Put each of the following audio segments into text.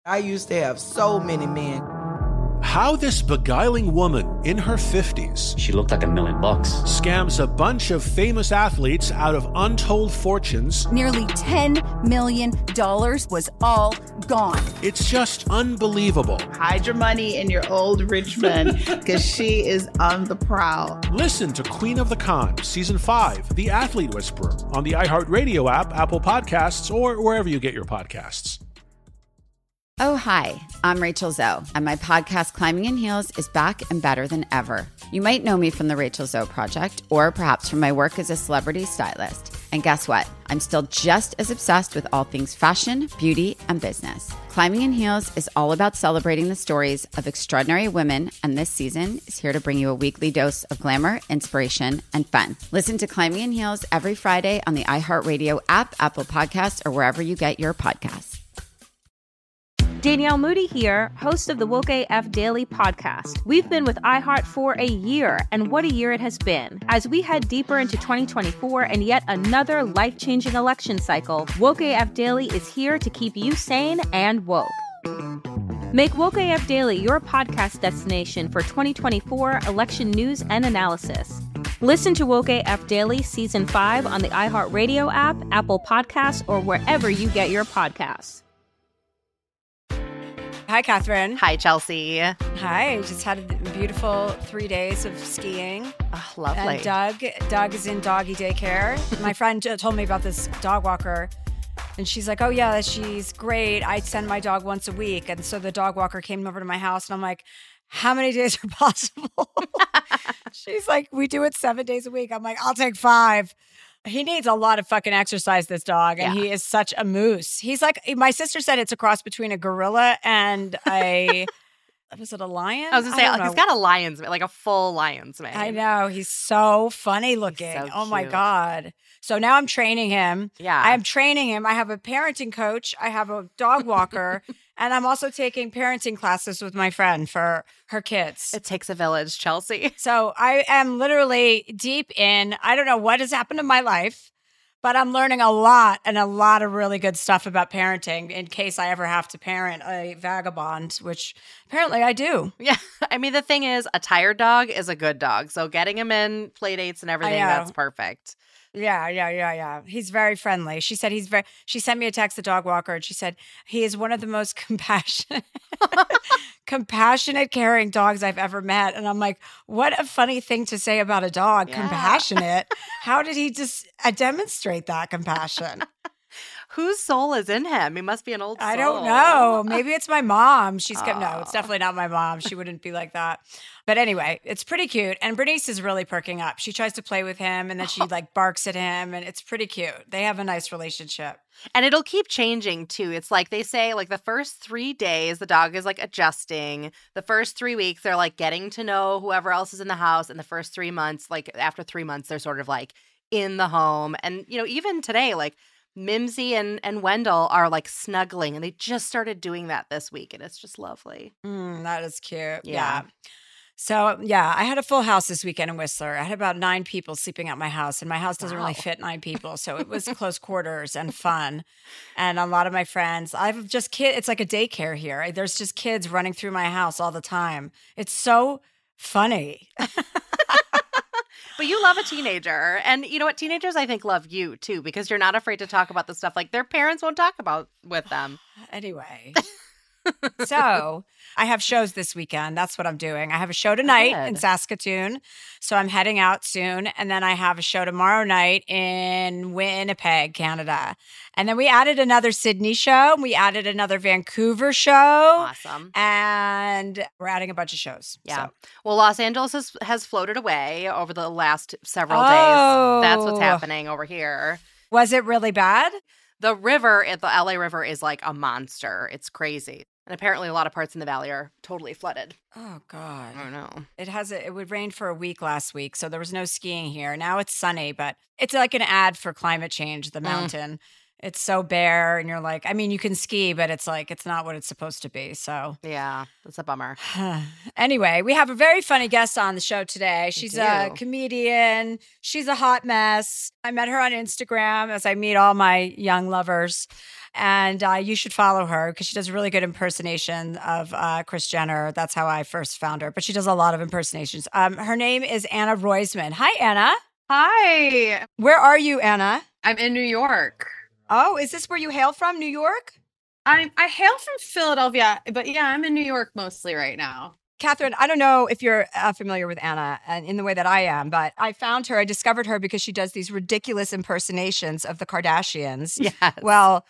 I used to have so many men. How this beguiling woman in her 50s, she looked like $1 million, scams a bunch of famous athletes out of untold fortunes. Nearly $10 million was all gone. It's just unbelievable. Hide your money in your old rich man, because she is on the prowl. Listen to Queen of the Con, Season 5, The Athlete Whisperer, on the iHeartRadio app, Apple Podcasts, or wherever you get your podcasts. Oh, hi, I'm Rachel Zoe, and my podcast, Climbing in Heels, is back and better than ever. You might know me from the Rachel Zoe Project, or perhaps from my work as a celebrity stylist. And guess what? I'm still just as obsessed with all things fashion, beauty, and business. Climbing in Heels is all about celebrating the stories of extraordinary women, and this season is here to bring you a weekly dose of glamour, inspiration, and fun. Listen to Climbing in Heels every Friday on the iHeartRadio app, Apple Podcasts, or wherever you get your podcasts. Danielle Moody here, host of the Woke AF Daily podcast. We've been with iHeart for a year, and what a year it has been. As we head deeper into 2024 and yet another life-changing election cycle, Woke AF Daily is here to keep you sane and woke. Make Woke AF Daily your podcast destination for 2024 election news and analysis. Listen to Woke AF Daily Season 5 on the iHeartRadio app, Apple Podcasts, or wherever you get your podcasts. Hi, Catherine. Hi, Chelsea. Hi. Just had a beautiful 3 days of skiing. Oh, lovely. And Doug is in doggy daycare. My friend told me about this dog walker, and she's like, oh, yeah, she's great. I send my dog once a week. And so the dog walker came over to my house, and I'm like, how many days are possible? She's like, we do it 7 days a week. I'm like, I'll take 5. He needs a lot of fucking exercise, this dog, and he is such a moose. He's like, my sister said it's a cross between a gorilla and was it a lion? I was going to say, he's got a lion's mane, like a full lion's mane. I know. He's so funny looking. So oh, my cute. God. So now I'm training him. Yeah. I'm training him. I have a parenting coach. I have a dog walker. And I'm also taking parenting classes with my friend for her kids. It takes a village, Chelsea. So I am literally deep in, I don't know what has happened in my life, but I'm learning a lot of really good stuff about parenting in case I ever have to parent a vagabond, which apparently I do. Yeah. I mean, the thing is, a tired dog is a good dog. So getting him in play dates and everything, that's perfect. Yeah. He's very friendly. She said she sent me a text, the dog walker, and she said he is one of the most compassionate, caring dogs I've ever met. And I'm like, what a funny thing to say about a dog, compassionate. How did he just demonstrate that compassion? Whose soul is in him? He must be an old soul. I don't know. Maybe it's my mom. No, it's definitely not my mom. She wouldn't be like that. But anyway, it's pretty cute. And Bernice is really perking up. She tries to play with him and then she like barks at him and it's pretty cute. They have a nice relationship. And it'll keep changing too. It's like they say, like the first 3 days, the dog is like adjusting. The first 3 weeks, they're like getting to know whoever else is in the house. And the first 3 months, like after 3 months, they're sort of like in the home. And, you know, even today, like Mimsy and Wendell are like snuggling and they just started doing that this week. And it's just lovely. That is cute. Yeah. So, yeah, I had a full house this weekend in Whistler. I had about 9 people sleeping at my house, and my house doesn't really fit 9 people. So it was close quarters and fun. And a lot of my friends, I've just kids. It's like a daycare here. There's just kids running through my house all the time. It's so funny. But you love a teenager. And you know what? Teenagers, I think, love you, too, because you're not afraid to talk about the stuff like their parents won't talk about with them. Anyway. So I have shows this weekend. That's what I'm doing. I have a show tonight in Saskatoon. So I'm heading out soon. And then I have a show tomorrow night in Winnipeg, Canada. And then we added another Sydney show. We added another Vancouver show. Awesome. And we're adding a bunch of shows. Yeah. So. Well, Los Angeles has floated away over the last several days. That's what's happening over here. Was it really bad? The river, the LA River, is like a monster. It's crazy. And apparently a lot of parts in the valley are totally flooded. Oh, God. I don't know. It would rain for a week last week, so there was no skiing here. Now it's sunny, but it's like an ad for climate change, the mountain. it's so bare, and you're like, I mean, you can ski, but it's like, it's not what it's supposed to be. So Yeah, that's a bummer. anyway, we have a very funny guest on the show today. She's a do. comedian. She's a hot mess. I met her on Instagram, as I meet all my young lovers. And you should follow her because she does a really good impersonation of Kris Jenner. That's how I first found her. But she does a lot of impersonations. Her name is Anna Roisman. Hi, Anna. Hi, Where are you, Anna? I'm in New York. Oh, is this where you hail from, New York? I hail from Philadelphia, but yeah, I'm in New York mostly right now. Catherine, I don't know if you're familiar with Anna and in the way that I am, but I found her, I discovered her because she does these ridiculous impersonations of the Kardashians. Yes. Well,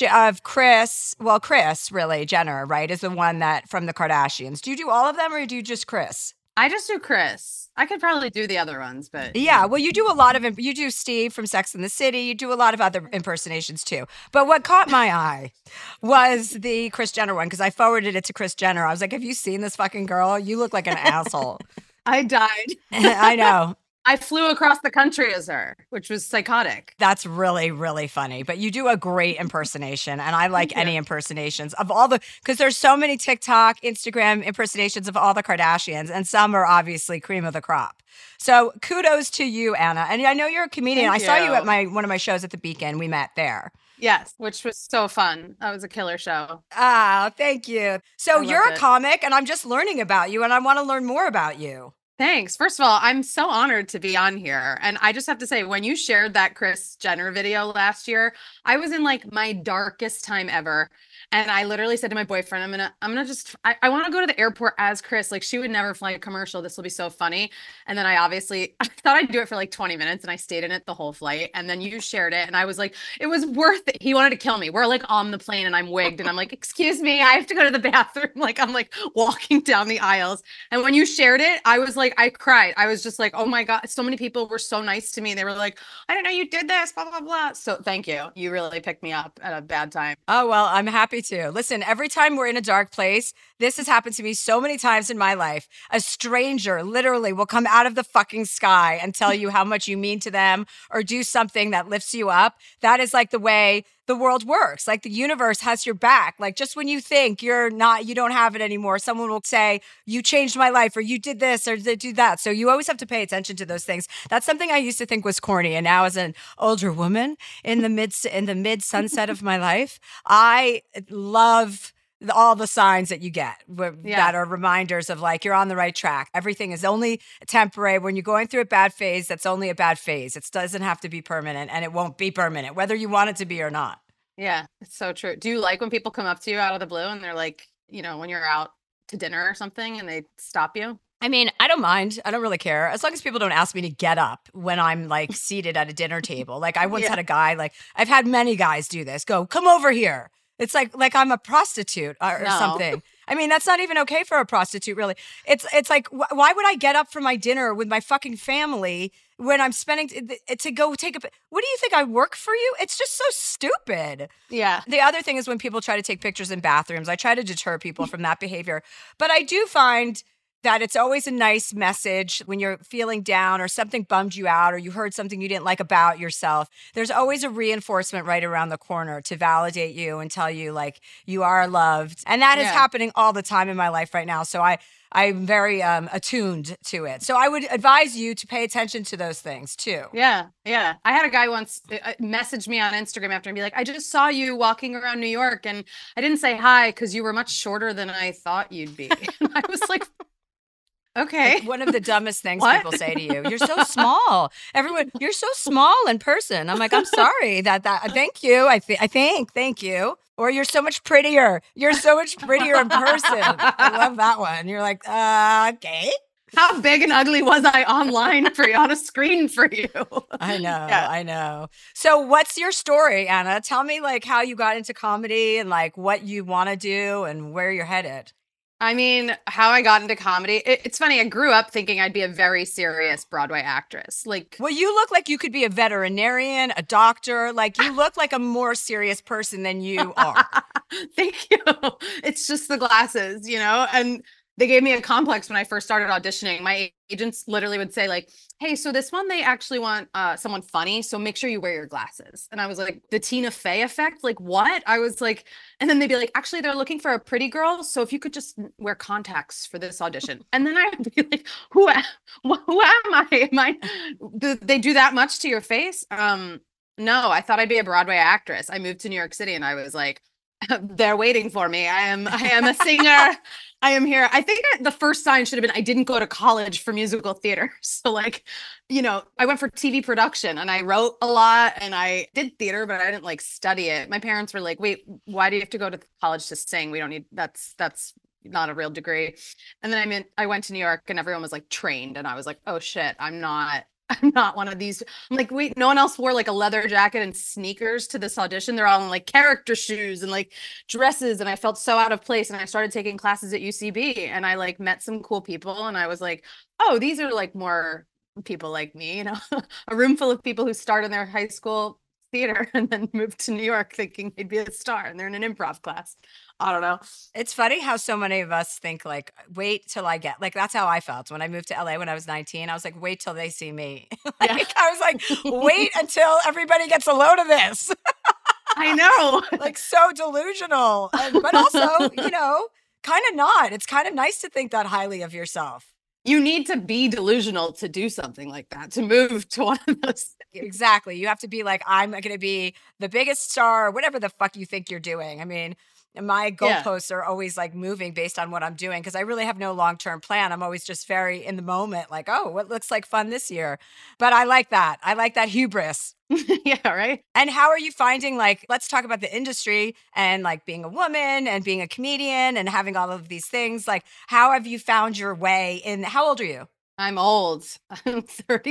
Kris really, Jenner, right, is the one that from the Kardashians. Do you do all of them or do you just Kris? I just do Kris. I could probably do the other ones, but Yeah, well, you do a lot of, you do Steve from Sex and the City. You do a lot of other impersonations too. But what caught my eye was the Kris Jenner one because I forwarded it to Kris Jenner. I was like, have you seen this fucking girl? You look like an asshole. I died. I know. I flew across the country as her, which was psychotic. That's really, really funny. But you do a great impersonation. And I like any impersonations of all the, because there's so many TikTok, Instagram impersonations of all the Kardashians. And some are obviously cream of the crop. So kudos to you, Anna. And I know you're a comedian. Thank I saw you you. at one of my shows at the Beacon. We met there. Yes, which was so fun. That was a killer show. Ah, thank you. So I you're loved a it. comic and I'm just learning about you and I want to learn more about you. Thanks. First of all, I'm so honored to be on here. And I just have to say, when you shared that Kris Jenner video last year, I was in like my darkest time ever. And I literally said to my boyfriend, I want to go to the airport as Kris. Like she would never fly a commercial. This will be so funny. And then I thought I'd do it for like 20 minutes and I stayed in it the whole flight. And then you shared it and I was like, it was worth it. He wanted to kill me. We're like on the plane and I'm wigged and I'm like, excuse me, I have to go to the bathroom. Like I'm like walking down the aisles. And when you shared it, I was like, I cried. I was just like, oh my God, so many people were so nice to me. They were like, I didn't know you did this, blah, blah, blah. So thank you. You really picked me up at a bad time. Oh, well, I'm happy to. Listen, every time we're in a dark place, this has happened to me so many times in my life. A stranger literally will come out of the fucking sky and tell you how much you mean to them or do something that lifts you up. That is like the way the world works. Like the universe has your back. Like just when you think you don't have it anymore, someone will say, you changed my life or you did this or they do that. So you always have to pay attention to those things. That's something I used to think was corny. And now as an older woman in the mid sunset of my life, I love all the signs that you get that are reminders of like, you're on the right track. Everything is only temporary. When you're going through a bad phase, that's only a bad phase. It doesn't have to be permanent and it won't be permanent, whether you want it to be or not. Yeah, it's so true. Do you like when people come up to you out of the blue and they're like, you know, when you're out to dinner or something and they stop you? I mean, I don't mind. I don't really care. As long as people don't ask me to get up when I'm like seated at a dinner table. Like I once had a guy, like I've had many guys do this, go, come over here. It's like I'm a prostitute or something. I mean, that's not even okay for a prostitute, really. It's like, why would I get up for my dinner with my fucking family when I'm spending to go take a? What do you think? I work for you? It's just so stupid. Yeah. The other thing is when people try to take pictures in bathrooms, I try to deter people from that behavior. But I do find that it's always a nice message when you're feeling down or something bummed you out or you heard something you didn't like about yourself. There's always a reinforcement right around the corner to validate you and tell you like you are loved. And that is happening all the time in my life right now. So I'm very attuned to it. So I would advise you to pay attention to those things too. Yeah. Yeah. I had a guy once message me on Instagram after and be like, I just saw you walking around New York and I didn't say hi because you were much shorter than I thought you'd be. And I was like, okay. It's one of the dumbest things people say to you. You're so small. Everyone, you're so small in person. I'm like, I'm sorry that thank you. I think, thank you. Or you're so much prettier. You're so much prettier in person. I love that one. You're like, okay. How big and ugly was I online for you, on a screen for you? I know. So what's your story, Anna? Tell me like how you got into comedy and like what you want to do and where you're headed. I mean, how I got into comedy. It's funny. I grew up thinking I'd be a very serious Broadway actress. Like, well, you look like you could be a veterinarian, a doctor. Like you look like a more serious person than you are. Thank you. It's just the glasses, you know? And they gave me a complex when I first started auditioning. My agents literally would say like, hey, so this one, they actually want someone funny. So make sure you wear your glasses. And I was like, the Tina Fey effect? Like what? I was like, and then they'd be like, actually, they're looking for a pretty girl. So if you could just wear contacts for this audition. And then I'd be like, who am I? Do they do that much to your face? No, I thought I'd be a Broadway actress. I moved to New York City and I was like, they're waiting for me. I am a singer. I am here. I think the first sign should have been I didn't go to college for musical theater. So like, I went for TV production and I wrote a lot and I did theater, but I didn't like study it. My parents were like, wait, why do you have to go to college to sing? We don't need, that's not a real degree. And then I went to New York and everyone was like trained and I was like, oh shit, I'm not one of these. I'm like, wait, no one else wore like a leather jacket and sneakers to this audition. They're all in like character shoes and like dresses. And I felt so out of place. And I started taking classes at UCB and I like met some cool people. And I was like, oh, these are like more people like me, a room full of people who start in their high school theater and then moved to New York thinking they'd be a star and they're in an improv class. I don't know. It's funny how so many of us think like, wait till I get, like, that's how I felt when I moved to LA when I was 19. I was like, wait till they see me. I was like, wait until everybody gets a load of this. I know. Like so delusional. But also, kind of not. It's kind of nice to think that highly of yourself. You need to be delusional to do something like that, to move to one of those. Exactly. You have to be like, I'm going to be the biggest star, or whatever the fuck you think you're doing. I mean, my goalposts are always like moving based on what I'm doing because I really have no long-term plan. I'm always just very in the moment, like, oh, what looks like fun this year? But I like that. I like that hubris. Yeah, right. And how are you finding, like, let's talk about the industry and like being a woman and being a comedian and having all of these things. Like, how have you found your way in, how old are you? I'm old. I'm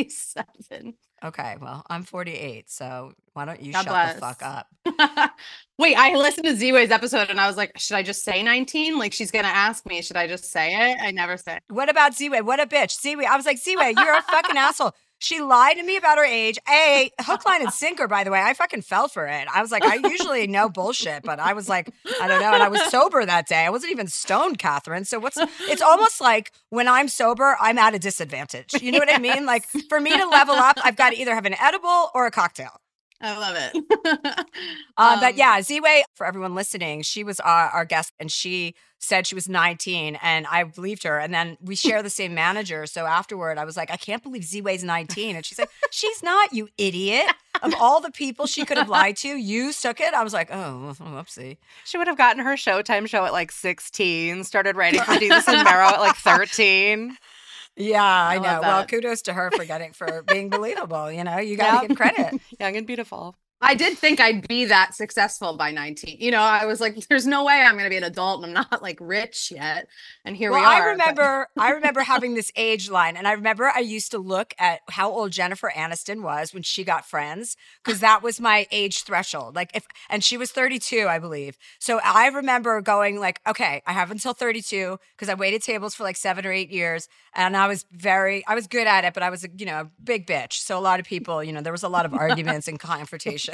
37. Okay, well, I'm 48, so why don't you God shut bless. the fuck up? Wait, I listened to Z-Way's episode and I was like, should I just say 19? Like, she's going to ask me, should I just say it? I never say it. What about Z-Way? What a bitch. Z-Way, I was like, Z-Way, you're a fucking asshole. She lied to me about her age. Hook, line, and sinker, by the way. I fucking fell for it. I was like, I usually know bullshit, but I was like, I don't know. And I was sober that day. I wasn't even stoned, Catherine. So it's almost like when I'm sober, I'm at a disadvantage. You know what I mean? Like for me to level up, I've got to either have an edible or a cocktail. I love it. But yeah, Z-Way, for everyone listening, she was our guest and she said she was 19 and I believed her. And then we share the same manager. So afterward, I was like, I can't believe Z-Way's 19. And she's like, she's not, you idiot. Of all the people she could have lied to, you took it. I was like, oh, whoopsie. She would have gotten her Showtime show at like 16, started writing for Desus and Mero at like 13. Yeah, I know. Well, kudos to her for being believable. You got to give credit. Young and beautiful. I did think I'd be that successful by 19. I was like, there's no way I'm going to be an adult and I'm not like rich yet. And here we are. I remember having this age line. And I remember I used to look at how old Jennifer Aniston was when she got Friends, because that was my age threshold. And she was 32, I believe. So I remember going like, okay, I have until 32 because I waited tables for like 7 or 8 years. And I was good at it, but I was a big bitch. So a lot of people, there was a lot of arguments and confrontation.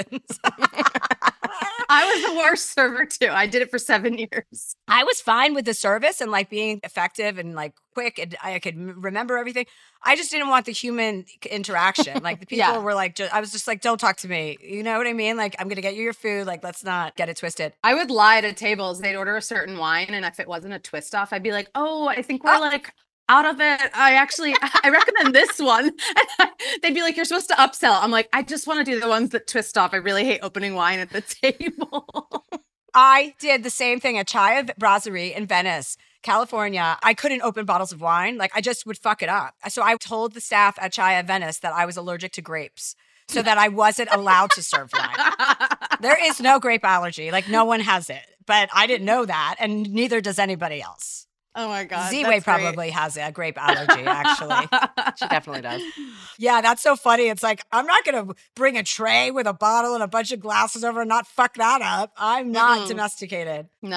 I was the worst server too. I did it for 7 years. I was fine with the service and like being effective and like quick and I could remember everything. I just didn't want the human interaction. Like the people were like, I was just like, don't talk to me. You know what I mean? Like, I'm going to get you your food. Like, let's not get it twisted. I would lie to tables. They'd order a certain wine. And if it wasn't a twist off, I'd be like, oh, I think we're like out of it. I recommend this one. And they'd be like, you're supposed to upsell. I'm like, I just want to do the ones that twist off. I really hate opening wine at the table. I did the same thing at Chaya Brasserie in Venice, California. I couldn't open bottles of wine. Like I just would fuck it up. So I told the staff at Chaya Venice that I was allergic to grapes so that I wasn't allowed to serve wine. There is no grape allergy. Like no one has it, but I didn't know that. And neither does anybody else. Oh my God. Z-Way probably has a grape allergy, actually. She definitely does. Yeah, that's so funny. It's like, I'm not going to bring a tray with a bottle and a bunch of glasses over and not fuck that up. I'm not domesticated. No.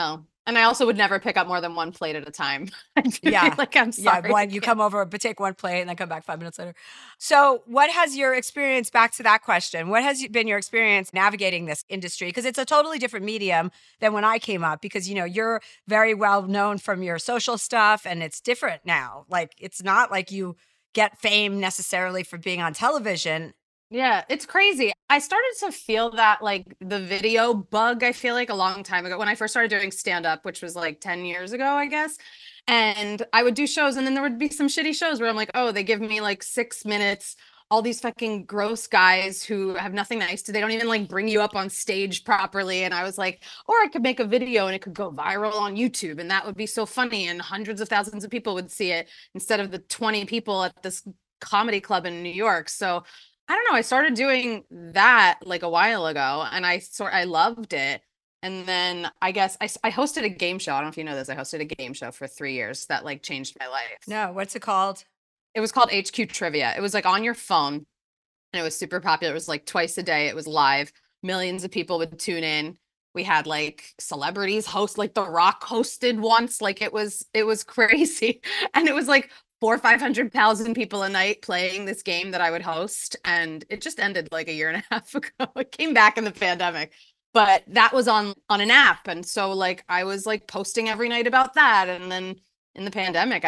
And I also would never pick up more than one plate at a time. Yeah. Like, I'm sorry. Yeah, you come over, but take one plate and then come back 5 minutes later. So what has your experience, back to that question, what has been your experience navigating this industry? Because it's a totally different medium than when I came up, because, you know, you're very well known from your social stuff and it's different now. Like, it's not like you get fame necessarily for being on television. Yeah, it's crazy. I started to feel that, like, the video bug, I feel like, a long time ago when I first started doing stand-up, which was like 10 years ago, I guess. And I would do shows, and then there would be some shitty shows where I'm like, oh, they give me like 6 minutes, all these fucking gross guys who have nothing nice to, they don't even like bring you up on stage properly. And I was like, or I could make a video and it could go viral on YouTube, and that would be so funny, and hundreds of thousands of people would see it instead of the 20 people at this comedy club in New York. So I don't know. I started doing that like a while ago, and I loved it. And then I guess I hosted a game show. I don't know if you know this. I hosted a game show for 3 years that like changed my life. No, what's it called? It was called HQ Trivia. It was like on your phone, and it was super popular. It was like twice a day. It was live. Millions of people would tune in. We had like celebrities host, like The Rock hosted once. Like it was crazy. And it was like 400,000 or 500,000 people a night playing this game that I would host. And it just ended like a year and a half ago. It came back in the pandemic, but that was on an app. And so like, I was like posting every night about that. And then in the pandemic,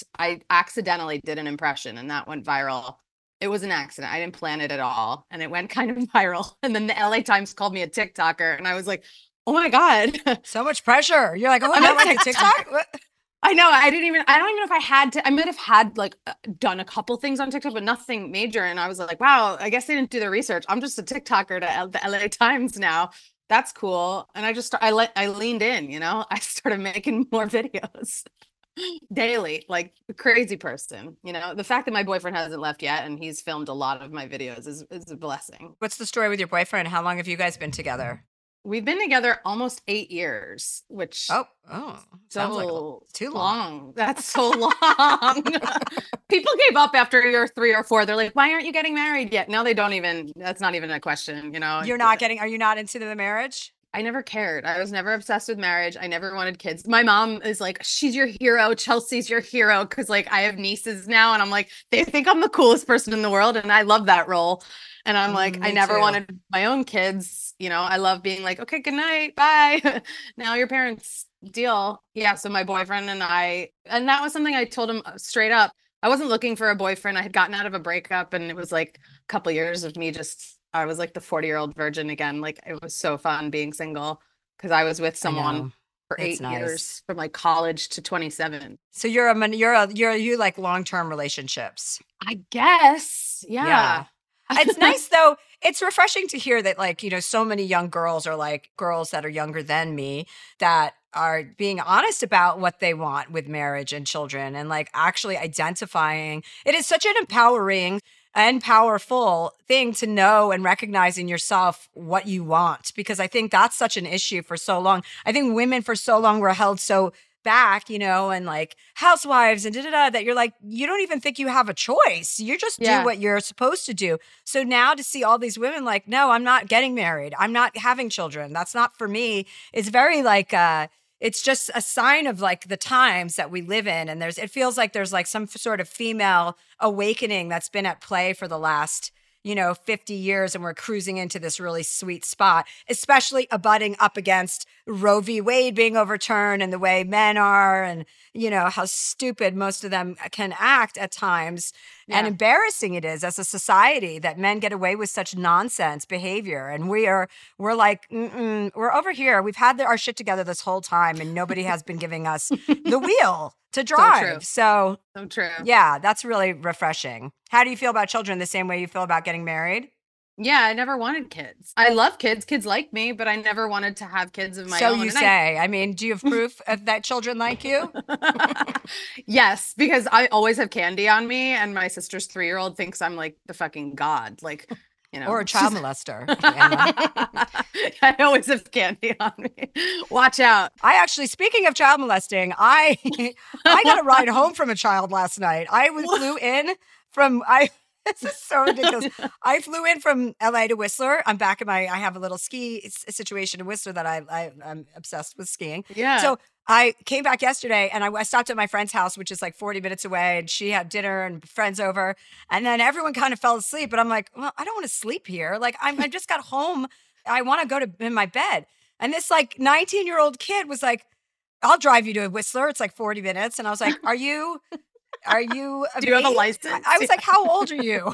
I accidentally did an impression, and that went viral. It was an accident. I didn't plan it at all. And it went kind of viral. And then the LA Times called me a TikToker, and I was like, oh my God. So much pressure. You're like, oh, I'm not like a TikTok? What? I know. I don't even know if I had to. I might have had like done a couple things on TikTok, but nothing major. And I was like, wow, I guess they didn't do the research. I'm just a TikToker to the LA Times now. That's cool. And I leaned in, you know, I started making more videos daily, like a crazy person. You know, the fact that my boyfriend hasn't left yet and he's filmed a lot of my videos is a blessing. What's the story with your boyfriend? How long have you guys been together? We've been together almost 8 years, which sounds like too long. That's so long. People gave up after year 3 or 4. They're like, why aren't you getting married yet? No, they don't even. That's not even a question. You know, are you not into the marriage? I never cared. I was never obsessed with marriage. I never wanted kids. My mom is like, she's your hero. Chelsea's your hero. Cause like I have nieces now, and I'm like, they think I'm the coolest person in the world. And I love that role. And I'm like, I never wanted my own kids. You know, I love being like, okay, good night. Bye. Now your parents deal. Yeah. So my boyfriend and that was something I told him straight up. I wasn't looking for a boyfriend. I had gotten out of a breakup, and it was like a couple years of me I was like the 40-year-old virgin again. Like it was so fun being single because I was with someone for 8 years from like college to 27. So you like long-term relationships, I guess. Yeah. It's nice though. It's refreshing to hear that, like, you know, so many young girls are like girls that are younger than me that are being honest about what they want with marriage and children, and like actually identifying. It is such an empowering and powerful thing to know and recognize in yourself what you want, because I think that's such an issue for so long. I think women for so long were held so back, you know, and like housewives and that you're like, you don't even think you have a choice. You just do what you're supposed to do. So now to see all these women like, no, I'm not getting married. I'm not having children. That's not for me. It's very like, it's just a sign of like the times that we live in. And it feels like there's like some sort of female awakening that's been at play for the last, 50 years. And we're cruising into this really sweet spot, especially abutting up against Roe v. Wade being overturned and the way men are, and, how stupid most of them can act at times, and embarrassing it is as a society that men get away with such nonsense behavior. And we're like, we're over here. We've had our shit together this whole time, and nobody has been giving us the wheel to drive. So true. Yeah, that's really refreshing. How do you feel about children? The same way you feel about getting married? Yeah, I never wanted kids. I love kids. Kids like me, but I never wanted to have kids of my own. So you say. I mean, do you have proof that children like you? Yes, because I always have candy on me, and my sister's 3-year-old thinks I'm like the fucking god. Like, or a child molester. I always have candy on me. Watch out. I actually, speaking of child molesting, I got a ride home from a child last night. I flew in from This is so ridiculous. I flew in from LA to Whistler. I'm back I have a little ski situation in Whistler that I'm obsessed with skiing. Yeah. So I came back yesterday and I stopped at my friend's house, which is like 40 minutes away. And she had dinner and friends over. And then everyone kind of fell asleep. But I'm like, well, I don't want to sleep here. Like I just got home. I want to go in my bed. And this like 19-year-old kid was like, I'll drive you to Whistler. It's like 40 minutes. And I was like, Are you Do you have a license? I was like, how old are you?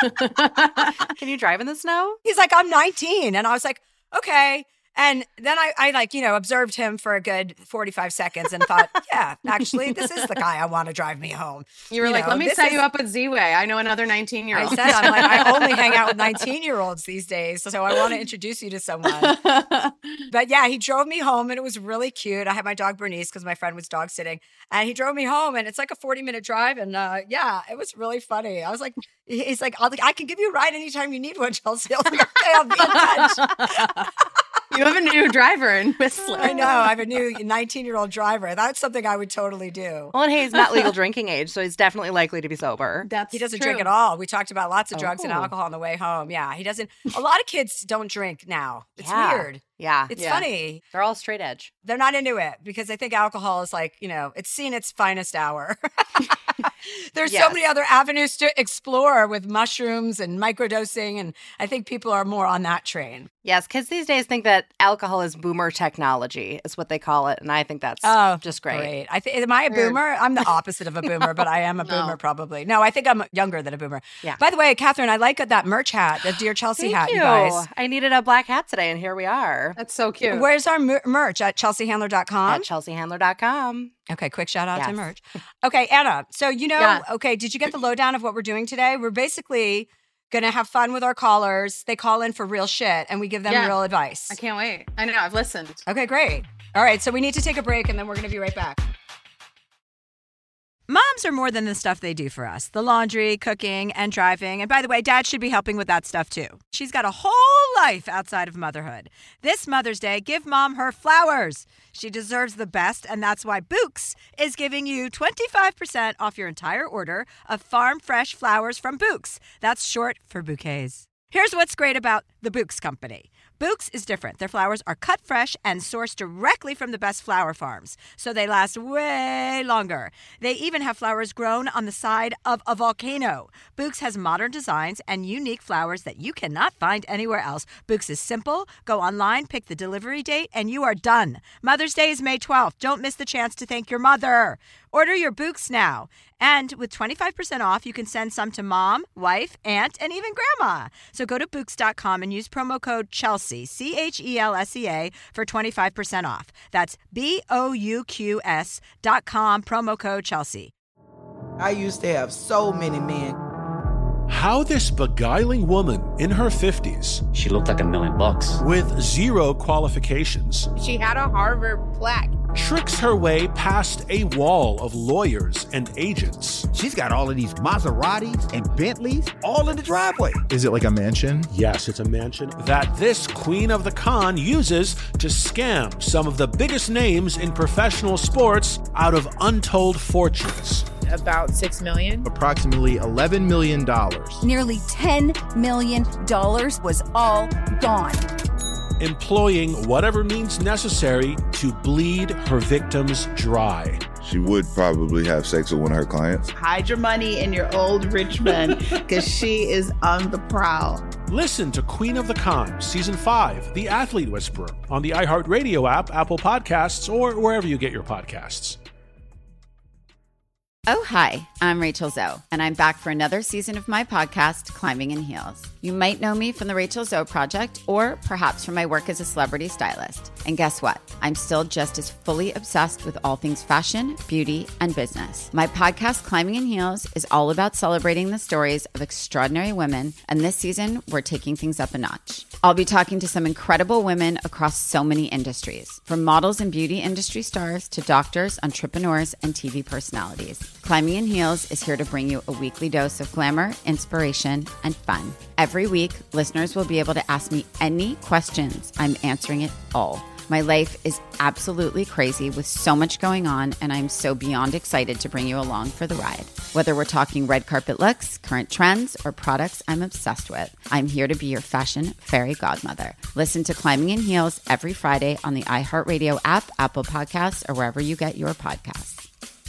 Can you drive in the snow? He's like, I'm 19. And I was like, okay. And then I like, observed him for a good 45 seconds and thought, yeah, actually, this is the guy I want to drive me home. You were like, let me set you up with Z-Way. I know another 19-year-old. I said, I'm like, I only hang out with 19-year-olds these days. So I want to introduce you to someone. But yeah, he drove me home and it was really cute. I had my dog Bernice because my friend was dog sitting. And he drove me home and it's like a 40-minute drive. And yeah, it was really funny. I was like, he's like, I can give you a ride anytime you need one, Chelsea. I was like, okay, I'll be in touch. You have a new driver in Whistler. I know. I have a new 19-year-old driver. That's something I would totally do. Well, and he's not legal drinking age, so he's definitely likely to be sober. He doesn't drink at all. We talked about lots of drugs and alcohol on the way home. Yeah, he doesn't. A lot of kids don't drink now. It's weird. Yeah. It's funny. They're all straight edge. They're not into it because I think alcohol is like, it's seen its finest hour. There's so many other avenues to explore with mushrooms and microdosing. And I think people are more on that train. Yes, kids these days think that alcohol is boomer technology, is what they call it. And I think that's just great. Am I a boomer? I'm the opposite of a boomer, but I am a boomer probably. No, I think I'm younger than a boomer. Yeah. By the way, Catherine, I like that merch hat, the Dear Chelsea hat, you guys. I needed a black hat today, and here we are. That's so cute. Where's our merch? At chelseahandler.com? At chelseahandler.com. Okay, quick shout out to merch. Okay, Anna, so okay, did you get the lowdown of what we're doing today? We're basically going to have fun with our callers. They call in for real shit, and we give them real advice. I can't wait. I know, I've listened. Okay, great. All right, so we need to take a break, and then we're going to be right back. Moms are more than the stuff they do for us. The laundry, cooking, and driving. And by the way, Dad should be helping with that stuff too. She's got a whole life outside of motherhood. This Mother's Day, give Mom her flowers. She deserves the best, and that's why Bouqs is giving you 25% off your entire order of farm fresh flowers from Bouqs. That's short for bouquets. Here's what's great about the Bouqs company. Bouqs is different. Their flowers are cut fresh and sourced directly from the best flower farms, so they last way longer. They even have flowers grown on the side of a volcano. Bouqs has modern designs and unique flowers that you cannot find anywhere else. Bouqs is simple. Go online, pick the delivery date, and you are done. Mother's Day is May 12th. Don't miss the chance to thank your mother. Order your Bouqs now. And with 25% off, you can send some to mom, wife, aunt, and even grandma. So go to Bouqs.com and use promo code Chelsea, CHELSEA, for 25% off. That's BOUQS.com, promo code Chelsea. I used to have so many men. How this beguiling woman in her 50s, she looked like $1 million, with zero qualifications, she had a Harvard plaque, tricks her way past a wall of lawyers and agents. She's got all of these Maseratis and Bentleys all in the driveway. Is it like a mansion? Yes, it's a mansion that this queen of the con uses to scam some of the biggest names in professional sports out of untold fortunes. About $6 million. Approximately $11 million. Nearly $10 million was all gone. Employing whatever means necessary to bleed her victims dry. She would probably have sex with one of her clients. Hide your money in your old rich man because she is on the prowl. Listen to Queen of the Con, Season 5, The Athlete Whisperer, on the iHeartRadio app, Apple Podcasts, or wherever you get your podcasts. Oh, hi, I'm Rachel Zoe, and I'm back for another season of my podcast, Climbing in Heels. You might know me from the Rachel Zoe Project, or perhaps from my work as a celebrity stylist. And guess what? I'm still just as fully obsessed with all things fashion, beauty, and business. My podcast, Climbing in Heels, is all about celebrating the stories of extraordinary women, and this season, we're taking things up a notch. I'll be talking to some incredible women across so many industries, from models and beauty industry stars to doctors, entrepreneurs, and TV personalities. Climbing in Heels is here to bring you a weekly dose of glamour, inspiration, and fun. Every week, listeners will be able to ask me any questions. I'm answering it all. My life is absolutely crazy with so much going on, and I'm so beyond excited to bring you along for the ride. Whether we're talking red carpet looks, current trends, or products I'm obsessed with, I'm here to be your fashion fairy godmother. Listen to Climbing in Heels every Friday on the iHeartRadio app, Apple Podcasts, or wherever you get your podcasts.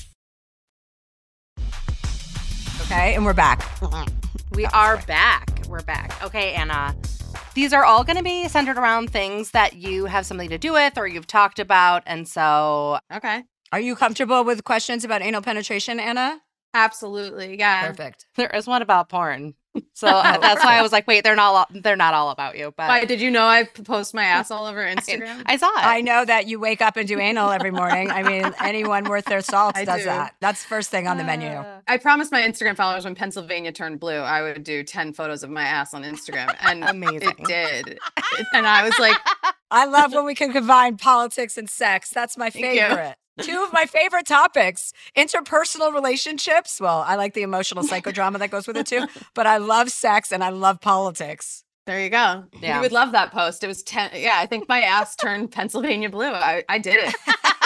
Okay, and we're back. We are back. We're back. Okay, Anna. These are all going to be centered around things that you have something to do with or you've talked about. And so. Okay. Are you comfortable with questions about anal penetration, Anna? Absolutely. Yeah. Perfect. There is one about porn. So that's why I was like, wait, they're not all about you. But why, did you know I post my ass all over Instagram? I saw it. I know that you wake up and do anal every morning. I mean, anyone worth their salt does do. That. That's first thing on the menu. I promised my Instagram followers when Pennsylvania turned blue, I would do 10 photos of my ass on Instagram. And amazing. It did. And I was like, I love when we can combine politics and sex. That's my favorite. Two of my favorite topics, interpersonal relationships. Well, I like the emotional psychodrama that goes with it too, but I love sex and I love politics. There you go. Yeah. You would love that post. It was 10. Yeah, I think my ass turned Pennsylvania blue. I did it.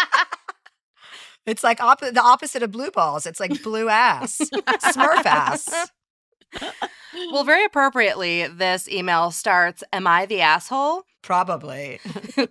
It's like the opposite of blue balls. It's like blue ass, Smurf ass. Well, very appropriately, this email starts, "Am I the asshole?" Probably.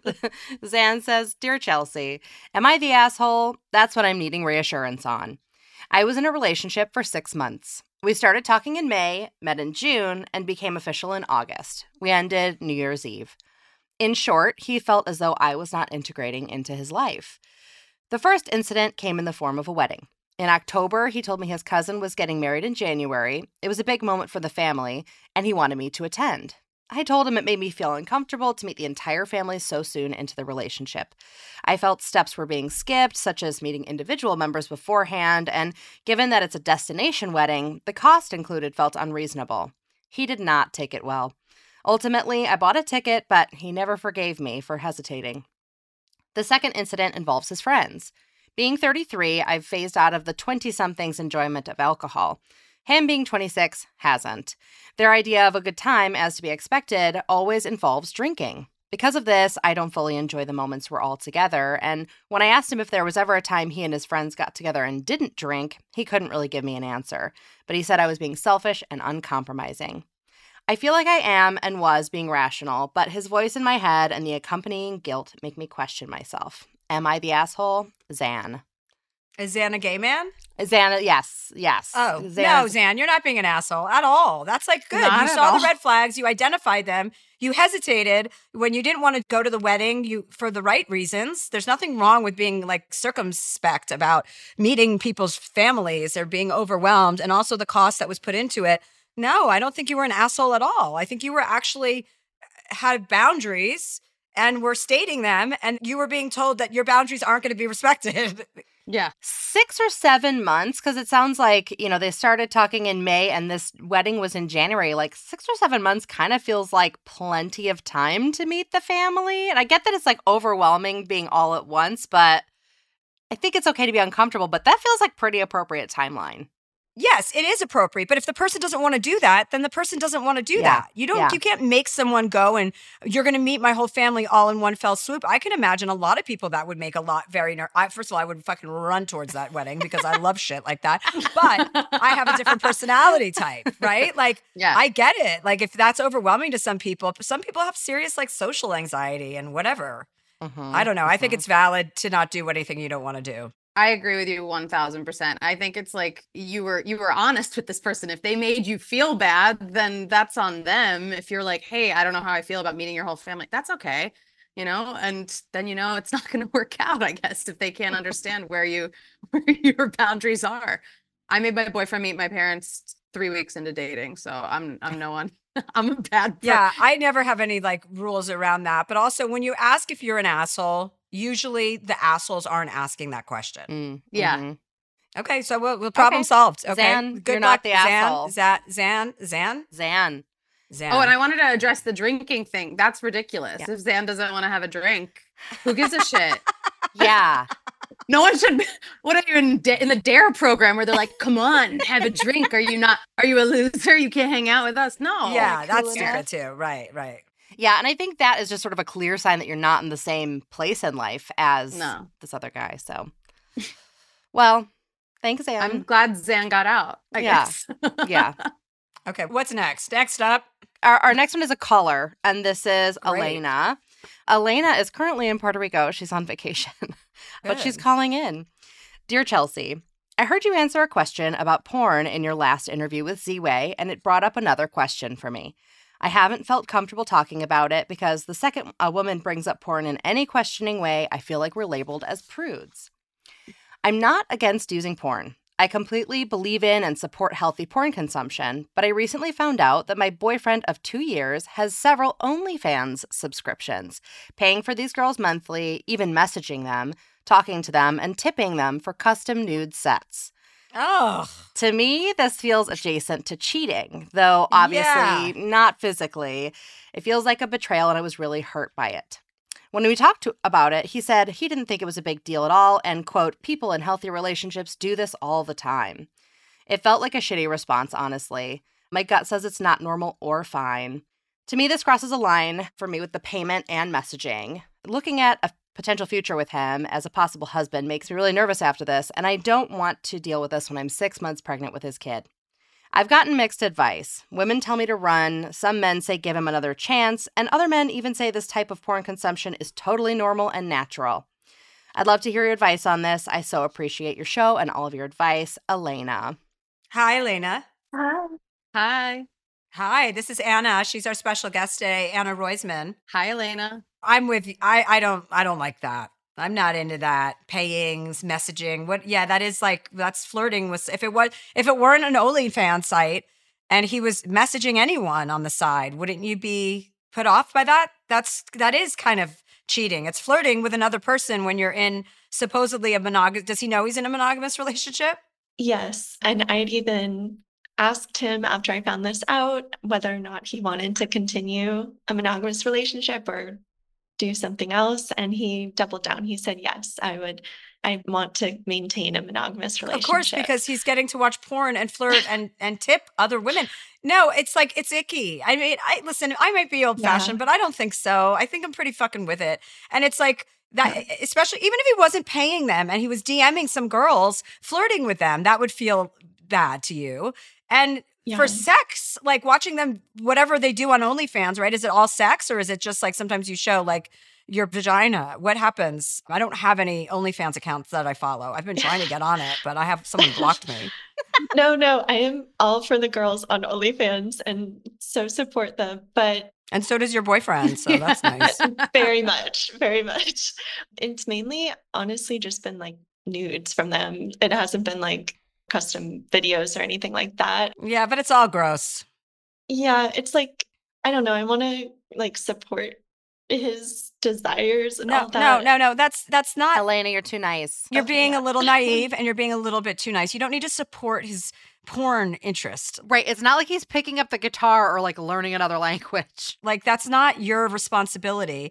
Zan says, "Dear Chelsea, am I the asshole? That's what I'm needing reassurance on. I was in a relationship for 6 months. We started talking in May, met in June, and became official in August. We ended New Year's Eve. In short, he felt as though I was not integrating into his life. The first incident came in the form of a wedding. In October, he told me his cousin was getting married in January. It was a big moment for the family, and he wanted me to attend. I told him it made me feel uncomfortable to meet the entire family so soon into the relationship. I felt steps were being skipped, such as meeting individual members beforehand, and given that it's a destination wedding, the cost included felt unreasonable. He did not take it well. Ultimately, I bought a ticket, but he never forgave me for hesitating. The second incident involves his friends. Being 33, I've phased out of the 20-somethings' enjoyment of alcohol. Him being 26 hasn't. Their idea of a good time, as to be expected, always involves drinking. Because of this, I don't fully enjoy the moments we're all together, and when I asked him if there was ever a time he and his friends got together and didn't drink, he couldn't really give me an answer, but he said I was being selfish and uncompromising. I feel like I am and was being rational, but his voice in my head and the accompanying guilt make me question myself. Am I the asshole? Zan. Is Zan a gay man? Zan, yes. Oh, no, Zan, you're not being an asshole at all. That's like good. Not You at saw all. the red flags. You identified them. You hesitated when you didn't want to go to the wedding for the right reasons. There's nothing wrong with being like circumspect about meeting people's families or being overwhelmed, and also the cost that was put into it. No, I don't think you were an asshole at all. I think you were actually had boundaries and were stating them, and you were being told that your boundaries aren't going to be respected. Yeah. 6 or 7 months, because it sounds like, they started talking in May and this wedding was in January. Like 6 or 7 months kind of feels like plenty of time to meet the family. And I get that it's like overwhelming being all at once, but I think it's okay to be uncomfortable. But that feels like pretty appropriate timeline. Yes, it is appropriate. But if the person doesn't want to do that, then the person doesn't want to do that. You can't make someone go and you're going to meet my whole family all in one fell swoop. I can imagine a lot of people that would make a lot first of all, I would fucking run towards that wedding because I love shit like that. But I have a different personality type, right? Like, I get it. Like, if that's overwhelming to some people have serious like social anxiety and whatever. Mm-hmm. I don't know. I think it's valid to not do anything you don't want to do. I agree with you 1000%. I think it's like you were honest with this person. If they made you feel bad, then that's on them. If you're like, hey, I don't know how I feel about meeting your whole family, that's okay. And then, it's not going to work out, I guess, if they can't understand where your boundaries are. I made my boyfriend meet my parents 3 weeks into dating. So I'm no one. I'm a bad person. Yeah, I never have any like rules around that. But also when you ask if you're an asshole, usually the assholes aren't asking that question. Yeah. Mm-hmm. Okay, so we'll problem solved. Okay, Zan, good you're luck, not the asshole. Zan. Zan. Oh, and I wanted to address the drinking thing. That's ridiculous. Yeah. If Zan doesn't want to have a drink, who gives a shit? Yeah. No one should. What are you in the DARE program where they're like, come on, have a drink? Are you a loser? You can't hang out with us? No. Yeah, like, that's cool stupid enough. too. Right. Yeah, and I think that is just sort of a clear sign that you're not in the same place in life as this other guy. So, well, thanks, Zan. I'm glad Zan got out, I guess. Yeah. Okay, what's next? Next up. Our next one is a caller, and this is Great. Elena. Elena is currently in Puerto Rico. She's on vacation, but she's calling in. Dear Chelsea, I heard you answer a question about porn in your last interview with Z-Way, and it brought up another question for me. I haven't felt comfortable talking about it because the second a woman brings up porn in any questioning way, I feel like we're labeled as prudes. I'm not against using porn. I completely believe in and support healthy porn consumption, but I recently found out that my boyfriend of 2 years has several OnlyFans subscriptions, paying for these girls monthly, even messaging them, talking to them, and tipping them for custom nude sets. Oh. To me, this feels adjacent to cheating, though obviously not physically. It feels like a betrayal, and I was really hurt by it. When we talked about it, he said he didn't think it was a big deal at all and, quote, people in healthy relationships do this all the time. It felt like a shitty response, honestly. My gut says it's not normal or fine. To me, this crosses a line for me with the payment and messaging. Looking at a potential future with him as a possible husband makes me really nervous after this, and I don't want to deal with this when I'm 6 months pregnant with his kid. I've gotten mixed advice. Women tell me to run, some men say give him another chance, and other men even say this type of porn consumption is totally normal and natural. I'd love to hear your advice on this. I so appreciate your show and all of your advice. Elena. Hi, Elena. Hi. Hi, this is Anna. She's our special guest today, Anna Roisman. Hi, Elena. I'm with you. I don't like that. I'm not into that. Payings, messaging. That's flirting with if it weren't an OnlyFans site and he was messaging anyone on the side, wouldn't you be put off by that? That is kind of cheating. It's flirting with another person when you're in supposedly a monogamous. Does he know he's in a monogamous relationship? Yes. And I'd even asked him after I found this out whether or not he wanted to continue a monogamous relationship or do something else, and he doubled down. He said, yes, I want to maintain a monogamous relationship. Of course, because he's getting to watch porn and flirt and tip other women. No, it's like, it's icky. I mean, listen, I might be old fashioned, but I don't think so. I think I'm pretty fucking with it. And it's like that, especially even if he wasn't paying them and he was DMing some girls, flirting with them, that would feel bad to you. And for sex, like watching them, whatever they do on OnlyFans, right? Is it all sex or is it just like sometimes you show like your vagina? What happens? I don't have any OnlyFans accounts that I follow. I've been trying to get on it, but I have someone blocked me. No, I am all for the girls on OnlyFans and so support them. And so does your boyfriend, so that's nice. Very much, very much. It's mainly, honestly, just been like nudes from them. It hasn't been like custom videos or anything like that. Yeah, but it's all gross. Yeah, it's like, I don't know. I want to like support his desires and all that. No. That's not. Elena, you're too nice. You're being a little naive and you're being a little bit too nice. You don't need to support his porn interest. Right. It's not like he's picking up the guitar or like learning another language. Like that's not your responsibility.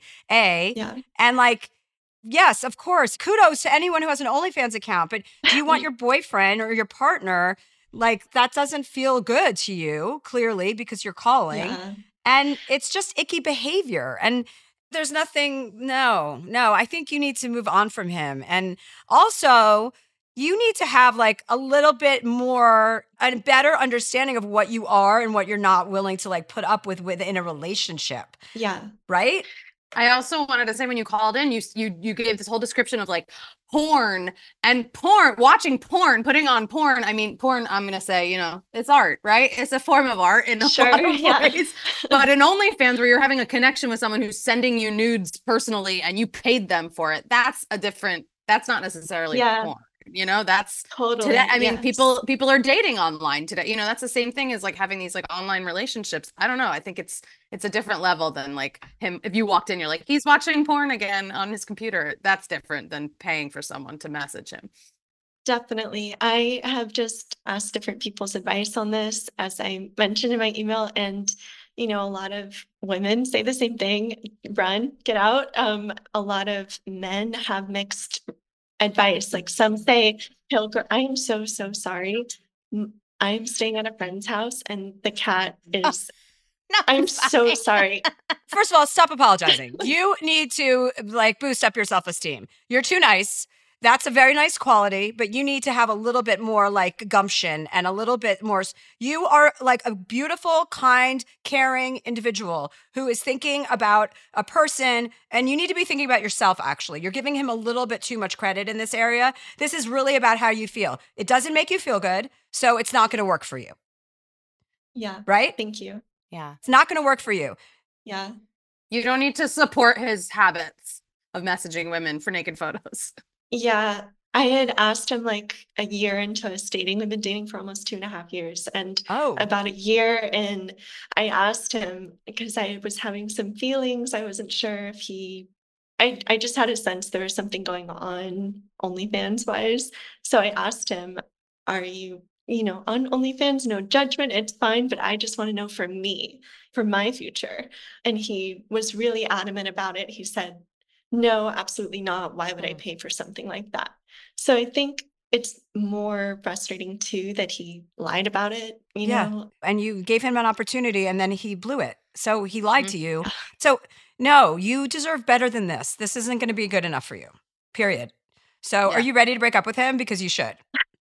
And like, yes, of course. Kudos to anyone who has an OnlyFans account. But do you want your boyfriend or your partner, like that doesn't feel good to you, clearly, because you're calling. Yeah. And it's just icky behavior. And there's nothing, no. I think you need to move on from him. And also, you need to have like a little bit more, a better understanding of what you are and what you're not willing to like put up with within a relationship. Yeah. Right? I also wanted to say when you called in, you gave this whole description of like porn, watching porn, putting on porn. I mean, porn, I'm going to say, it's art, right? It's a form of art in a lot of ways. But in OnlyFans, where you're having a connection with someone who's sending you nudes personally and you paid them for it, that's not necessarily porn. That's totally today. I mean, people are dating online today. That's the same thing as like having these like online relationships. I don't know. I think it's a different level than like him. If you walked in, you're like, he's watching porn again on his computer. That's different than paying for someone to message him. Definitely. I have just asked different people's advice on this, as I mentioned in my email, and a lot of women say the same thing. Run, get out. A lot of men have mixed advice. Like some say, I am so sorry. I'm staying at a friend's house and the cat is, I'm so sorry. First of all, stop apologizing. You need to like boost up your self-esteem. You're too nice. That's a very nice quality, but you need to have a little bit more like gumption and a little bit more. You are like a beautiful, kind, caring individual who is thinking about a person, and you need to be thinking about yourself, actually. You're giving him a little bit too much credit in this area. This is really about how you feel. It doesn't make you feel good, so it's not going to work for you. Yeah. Right? Thank you. Yeah. It's not going to work for you. Yeah. You don't need to support his habits of messaging women for naked photos. Yeah, I had asked him like a year into us dating. We've been dating for almost 2.5 years. And about a year in, I asked him because I was having some feelings. I wasn't sure if I just had a sense there was something going on OnlyFans wise. So I asked him, are you, on OnlyFans? No judgment, it's fine. But I just want to know for me, for my future. And he was really adamant about it. He said, no, absolutely not. Why would I pay for something like that? So I think it's more frustrating too that he lied about it, you know? And you gave him an opportunity and then he blew it. So he lied to you. So no, you deserve better than this. This isn't going to be good enough for you, period. So are you ready to break up with him? Because you should.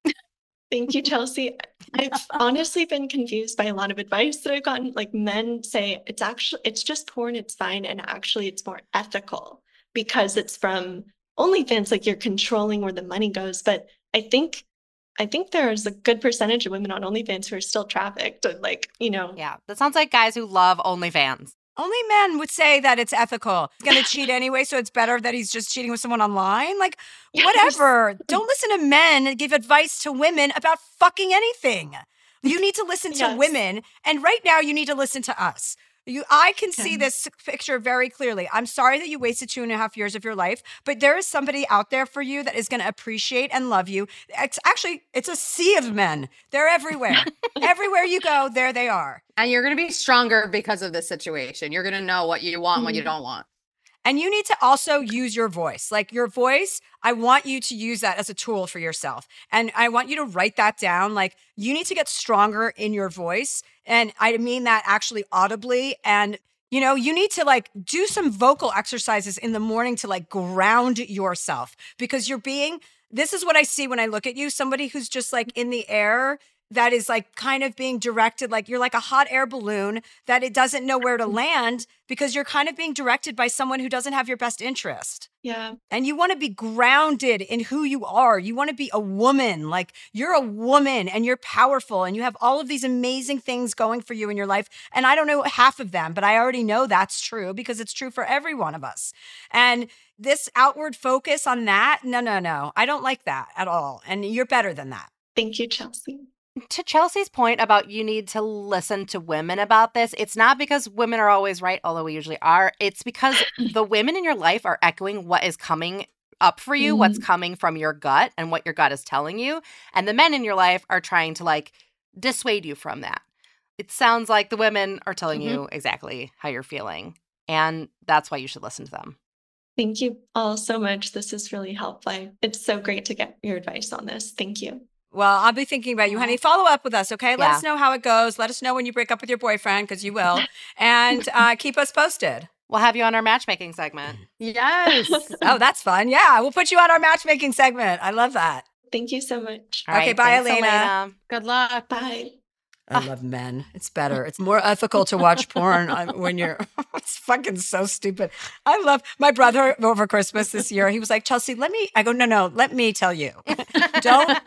Thank you, Chelsea. I've honestly been confused by a lot of advice that I've gotten. Like men say, it's just porn, it's fine. And actually it's more ethical. Because it's from OnlyFans, like you're controlling where the money goes. But I think there's a good percentage of women on OnlyFans who are still trafficked. And Yeah, that sounds like guys who love OnlyFans. Only men would say that it's ethical. He's going to cheat anyway, so it's better that he's just cheating with someone online. Like, whatever. Don't listen to men and give advice to women about fucking anything. You need to listen to women. And right now, you need to listen to us. I can see this picture very clearly. I'm sorry that you wasted 2.5 years of your life, but there is somebody out there for you that is going to appreciate and love you. It's a sea of men. They're everywhere. Everywhere you go, there they are. And you're going to be stronger because of this situation. You're going to know what you want, what you don't want. And you need to also use your voice. Like your voice, I want you to use that as a tool for yourself. And I want you to write that down. Like you need to get stronger in your voice. And I mean that actually audibly. And, you need to like do some vocal exercises in the morning to like ground yourself because this is what I see when I look at you, somebody who's just like in the air that is like kind of being directed, like you're like a hot air balloon that it doesn't know where to land because you're kind of being directed by someone who doesn't have your best interest. Yeah. And you want to be grounded in who you are. You want to be a woman. Like you're a woman and you're powerful and you have all of these amazing things going for you in your life. And I don't know half of them, but I already know that's true because it's true for every one of us. And this outward focus on that, no. I don't like that at all. And you're better than that. Thank you, Chelsea. To Chelsea's point about you need to listen to women about this, it's not because women are always right, although we usually are. It's because the women in your life are echoing what is coming up for you, what's coming from your gut and what your gut is telling you. And the men in your life are trying to like dissuade you from that. It sounds like the women are telling you exactly how you're feeling. And that's why you should listen to them. Thank you all so much. This is really helpful. It's so great to get your advice on this. Thank you. Well, I'll be thinking about you, honey. Follow up with us, okay? Let us know how it goes. Let us know when you break up with your boyfriend, because you will. And keep us posted. We'll have you on our matchmaking segment. Yes. Oh, that's fun. Yeah, we'll put you on our matchmaking segment. I love that. Thank you so much. All right, bye, Elena. Good luck. Bye. I love men. It's better. It's more ethical to watch porn when you're, it's fucking so stupid. I love my brother over Christmas this year. He was like, Chelsea, I go, no, let me tell you. Don't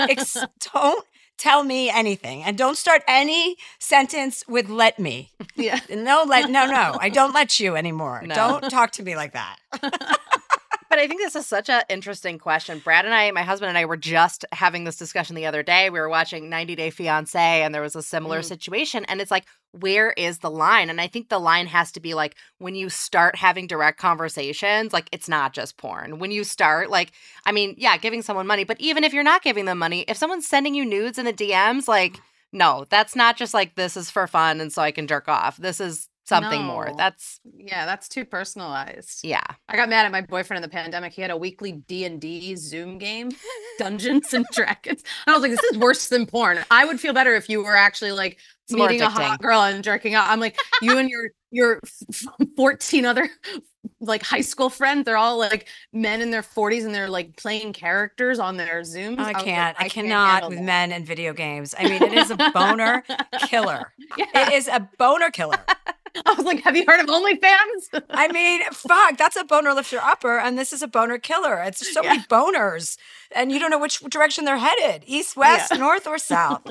tell me anything. And don't start any sentence with let me. Yeah. No, I don't let you anymore. No. Don't talk to me like that. But I think this is such an interesting question. Brad and I, my husband and I, were just having this discussion the other day. We were watching 90 Day Fiancé, and there was a similar situation. And it's like, where is the line? And I think the line has to be like, when you start having direct conversations, like it's not just porn. When you start, like, I mean, yeah, giving someone money. But even if you're not giving them money, if someone's sending you nudes in the DMs, like, no, that's not just like, this is for fun and so I can jerk off. This is something more. That's too personalized. Yeah. I got mad at my boyfriend in the pandemic. He had a weekly D&D Zoom game, Dungeons and Dragons. And I was like, this is worse than porn. I would feel better if you were actually like meeting a hot girl and jerking off. I'm like, you and your your 14 other like high school friends. They're all like men in their 40s and they're like playing characters on their Zooms. I was can't. like, I cannot handle with that. men and video games. I mean, it is a boner killer. It is a boner killer. I was like, have you heard of OnlyFans? I mean, fuck, that's a boner lifter upper, and this is a boner killer. It's just so many boners, and you don't know which direction they're headed: east, west, north, or south.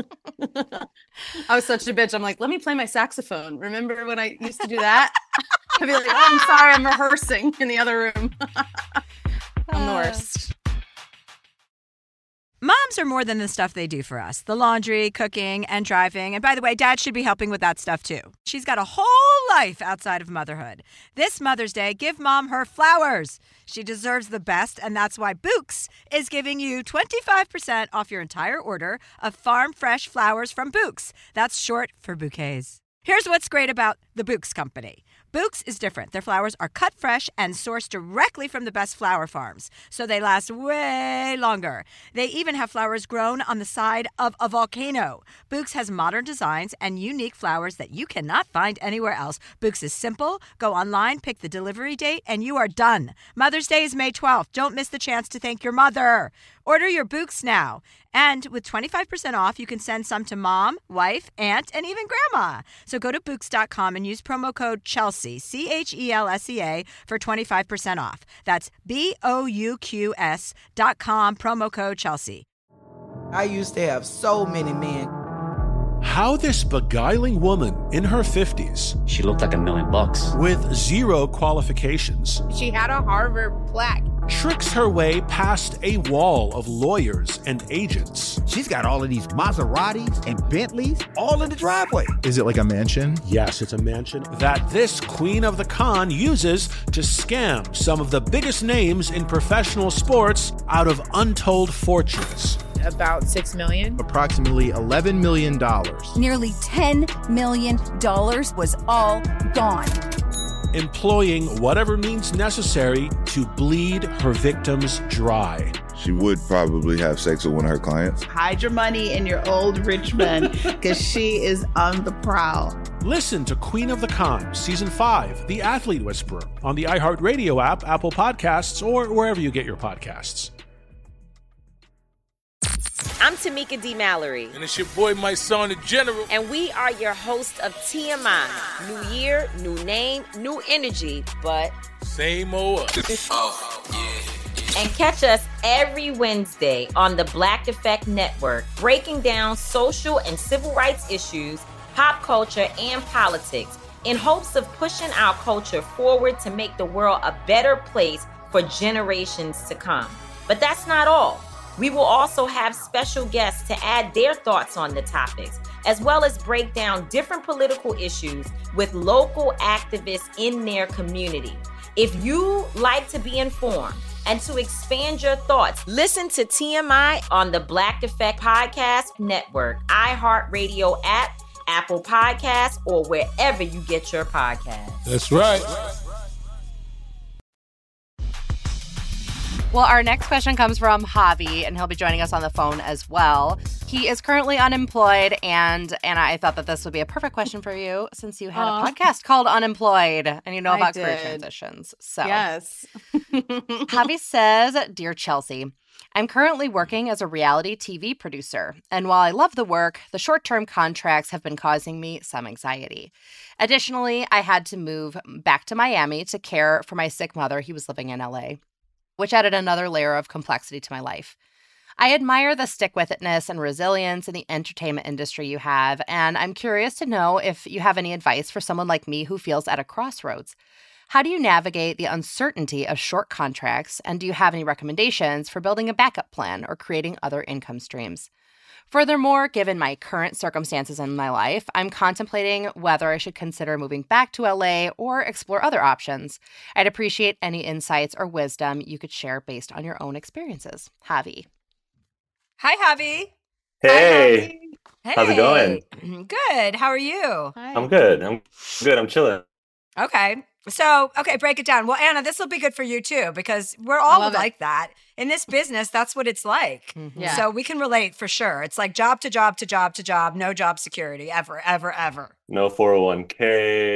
I was such a bitch. I'm like, let me play my saxophone. Remember when I used to do that? I'd be like, oh, I'm sorry, I'm rehearsing in the other room. I'm the worst. Moms are more than the stuff they do for us. The laundry, cooking, and driving. And by the way, Dad should be helping with that stuff too. She's got a whole life outside of motherhood. This Mother's Day, give Mom her flowers. She deserves the best, and that's why Bouqs is giving you 25% off your entire order of farm fresh flowers from Bouqs. That's short for bouquets. Here's what's great about the Bouqs company. Bouqs is different. Their flowers are cut fresh and sourced directly from the best flower farms, so they last way longer. They even have flowers grown on the side of a volcano. Bouqs has modern designs and unique flowers that you cannot find anywhere else. Bouqs is simple. Go online, pick the delivery date, and you are done. Mother's Day is May 12th. Don't miss the chance to thank your mother. Order your Bouqs now. And with 25% off, you can send some to mom, wife, aunt, and even grandma. So go to Bouqs.com and use promo code Chelsea, CHELSEA, for 25% off. That's BOUQS.com, promo code Chelsea. I used to have so many men. How this beguiling woman in her 50s, she looked like $1 million, with zero qualifications, She had a Harvard plaque. tricks her way past a wall of lawyers and agents. She's got all of these Maseratis and Bentleys all in the driveway. Is it like a mansion? Yes, it's a mansion that this queen of the con uses to scam some of the biggest names in professional sports out of untold fortunes. About $6 million. Approximately $11 million. Nearly $10 million was all gone. Employing whatever means necessary to bleed her victims dry. She would probably have sex with one of her clients. Hide your money in your old rich man because she is on the prowl. Listen to Queen of the Con, Season 5, The Athlete Whisperer, on the iHeartRadio app, Apple Podcasts, or wherever you get your podcasts. I'm Tamika D. Mallory. And it's your boy, my son, the General. And we are your hosts of TMI. New year, new name, new energy, but same old us. Oh, yeah. And catch us every Wednesday on the Black Effect Network, breaking down social and civil rights issues, pop culture, and politics in hopes of pushing our culture forward to make the world a better place for generations to come. But that's not all. We will also have special guests to add their thoughts on the topics, as well as break down different political issues with local activists in their community. If you like to be informed and to expand your thoughts, listen to TMI on the Black Effect Podcast Network, iHeartRadio app, Apple Podcasts, or wherever you get your podcasts. That's right. Well, our next question comes from Javi, and he'll be joining us on the phone as well. He is currently unemployed, and I thought that this would be a perfect question for you since you had a podcast called Unemployed, and you know about career transitions. So, yes. Javi says, Dear Chelsea, I'm currently working as a reality TV producer, and while I love the work, the short-term contracts have been causing me some anxiety. Additionally, I had to move back to Miami to care for my sick mother. He was living in LA. Which added another layer of complexity to my life. I admire the stick-with-itness and resilience in the entertainment industry you have, and I'm curious to know if you have any advice for someone like me who feels at a crossroads. How do you navigate the uncertainty of short contracts, and do you have any recommendations for building a backup plan or creating other income streams? Furthermore, given my current circumstances in my life, I'm contemplating whether I should consider moving back to LA or explore other options. I'd appreciate any insights or wisdom you could share based on your own experiences. Javi. Hi, Javi. Hey. Hey. How's it going? Good. How are you? I'm good. I'm chilling. Okay. So, break it down. Well, Anna, this will be good for you too, because we're all like that. In this business, that's what it's like. Yeah. So we can relate for sure. It's like job to job to job to job, no job security ever, ever, ever. No 401k,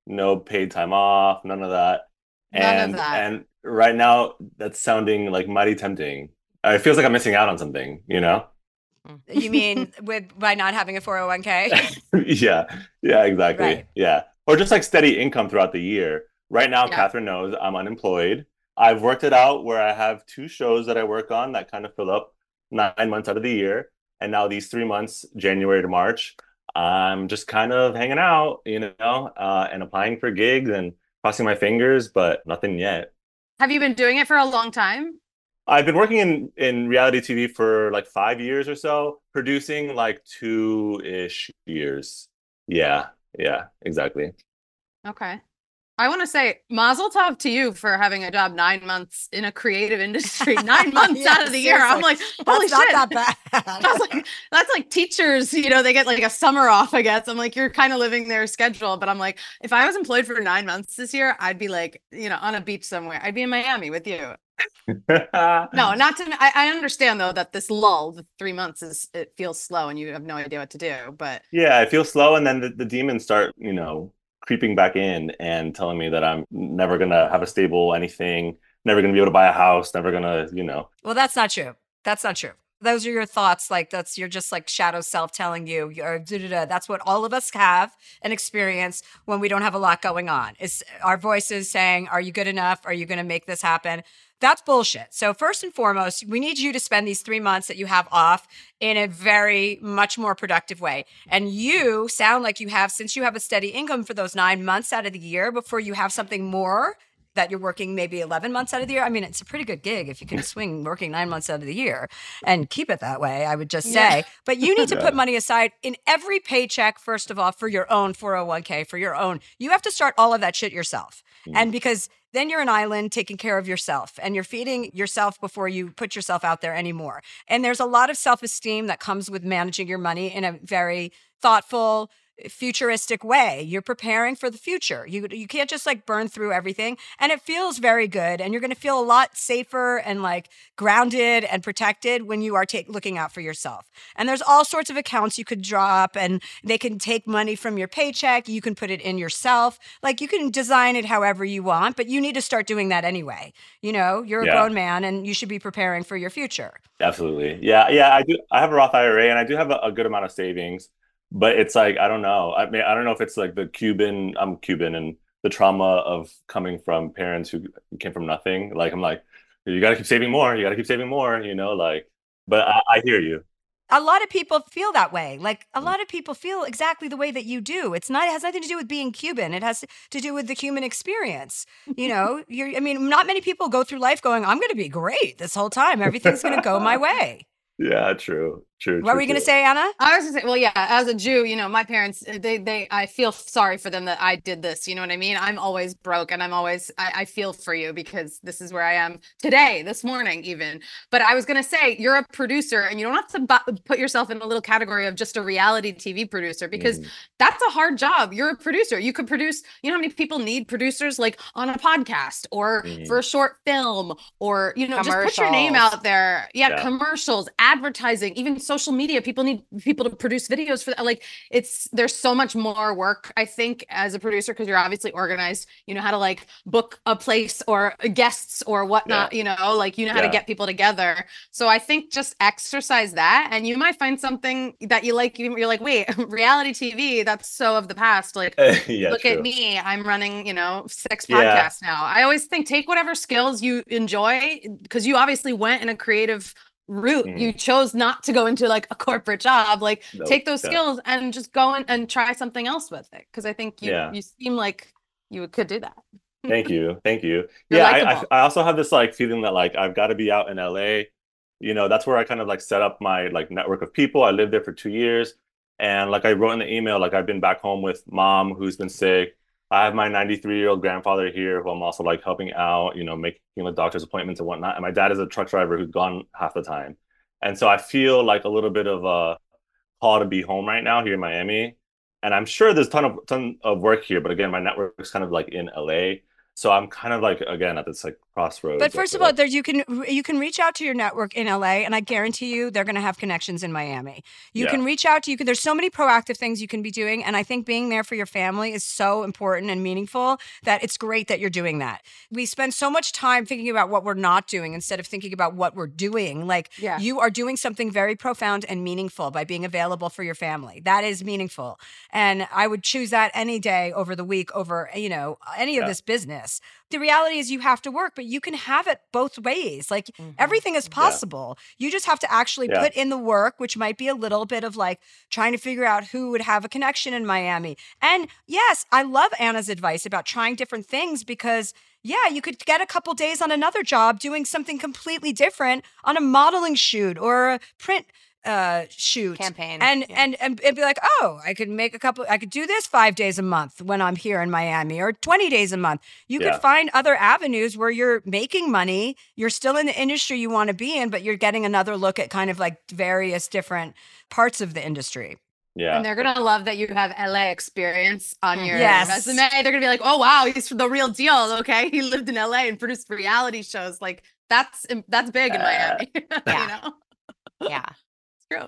no paid time off, none of that. None of that. And right now, that's sounding like mighty tempting. It feels like I'm missing out on something, you know? You mean by not having a 401k? Yeah, exactly. Right. Yeah. Or just like steady income throughout the year. Right now, Catherine knows I'm unemployed. I've worked it out where I have 2 shows that I work on that kind of fill up 9 months out of the year. And now these 3 months, January to March, I'm just kind of hanging out, you know, and applying for gigs and crossing my fingers, but nothing yet. Have you been doing it for a long time? I've been working in reality TV for like 5 years or so, producing like 2-ish years. Yeah, exactly. Okay. I want to say mazel tov to you for having a job 9 months in a creative industry, 9 months out of the year. I'm like, holy shit. Not that bad. I was like, that's like teachers, you know, they get like a summer off, I guess. I'm like, you're kind of living their schedule. But I'm like, if I was employed for 9 months this year, I'd be like, you know, on a beach somewhere. I'd be in Miami with you. No, not to, I understand though that this lull, the 3 months it feels slow and you have no idea what to do, but. Yeah, it feels slow. And then the demons start, you know, creeping back in and telling me that I'm never going to have a stable anything, never going to be able to buy a house, never going to, you know. Well, that's not true. That's not true. Those are your thoughts. Like you're just like shadow self telling you, that's what all of us have and experience when we don't have a lot going on. It's our voices saying, are you good enough? Are you going to make this happen? That's bullshit. So first and foremost, we need you to spend these 3 months that you have off in a very much more productive way. And you sound like you have, since you have a steady income for those 9 months out of the year before you have something more that you're working maybe 11 months out of the year. I mean, it's a pretty good gig if you can swing working 9 months out of the year and keep it that way, I would just say. Yeah. But you need to put money aside in every paycheck, first of all, for your own 401k, for your own. You have to start all of that shit yourself. And because then you're an island taking care of yourself and you're feeding yourself before you put yourself out there anymore. And there's a lot of self-esteem that comes with managing your money in a very thoughtful, futuristic way. You're preparing for the future. You can't just like burn through everything. And it feels very good. And you're going to feel a lot safer and like grounded and protected when you are looking out for yourself. And there's all sorts of accounts you could draw up and they can take money from your paycheck. You can put it in yourself. Like you can design it however you want, but you need to start doing that anyway. You know, you're a grown man and you should be preparing for your future. Absolutely. Yeah, I do. I have a Roth IRA and I do have a good amount of savings. But it's like, I don't know. I mean, I don't know if it's like I'm Cuban and the trauma of coming from parents who came from nothing. Like, I'm like, you got to keep saving more. You got to keep saving more, you know, like, but I hear you. A lot of people feel that way. Like a lot of people feel exactly the way that you do. It has nothing to do with being Cuban. It has to do with the human experience. You know, not many people go through life going, I'm going to be great this whole time. Everything's going to go my way. Yeah, true. What were you going to say, Anna? I was going to say, well, yeah, as a Jew, you know, my parents, I feel sorry for them that I did this. You know what I mean? I'm always broke and I feel for you because this is where I am today, this morning even. But I was going to say, you're a producer and you don't have to put yourself in a little category of just a reality TV producer because that's a hard job. You're a producer. You could produce, you know how many people need producers like on a podcast or for a short film or, you know, just put your name out there. Yeah, commercials, advertising, even social media. People need people to produce videos for that. Like there's so much more work, I think, as a producer, because you're obviously organized. You know how to like book a place or guests or whatnot, you know, like you know how to get people together. So I think just exercise that and you might find something that you like. You're like, wait, reality TV, that's so of the past. Like, look at me. I'm running, you know, 6 podcasts now. I always think take whatever skills you enjoy because you obviously went in a creative route. You chose not to go into like a corporate job. Like take those skills and just go in and try something else with it. Because I think you seem like you could do that. Thank you. You're Yeah, I also have this like feeling that like I've got to be out in LA. You know, that's where I kind of like set up my like network of people. I lived there for 2 years. And like I wrote in the email, like I've been back home with mom who's been sick. I have my 93-year-old grandfather here who I'm also like helping out, you know, making the doctor's appointments and whatnot. And my dad is a truck driver who's gone half the time. And so I feel like a little bit of a call to be home right now here in Miami. And I'm sure there's a ton of work here. But again, my network is kind of like in LA. So I'm kind of like, again, at this like crossroads. But first of all, there you can reach out to your network in LA, and I guarantee you they're going to have connections in Miami. You can reach out to there's so many proactive things you can be doing, and I think being there for your family is so important and meaningful that it's great that you're doing that. We spend so much time thinking about what we're not doing instead of thinking about what we're doing. Like you are doing something very profound and meaningful by being available for your family. That is meaningful, and I would choose that any day over the week over any of this business. The reality is you have to work, but you can have it both ways. Like everything is possible. You just have to actually put in the work, which might be a little bit of like trying to figure out who would have a connection in Miami. And yes, I love Anna's advice about trying different things because you could get a couple days on another job doing something completely different on a modeling shoot or a print shoot campaign and be like, oh, I could do this 5 days a month when I'm here in Miami or 20 days a month. You could find other avenues where you're making money. You're still in the industry you want to be in, but you're getting another look at kind of like various different parts of the industry. Yeah. And they're going to love that you have LA experience on your resume. They're going to be like, oh, wow, he's the real deal. Okay. He lived in LA and produced reality shows. Like that's big in Miami. Yeah. True.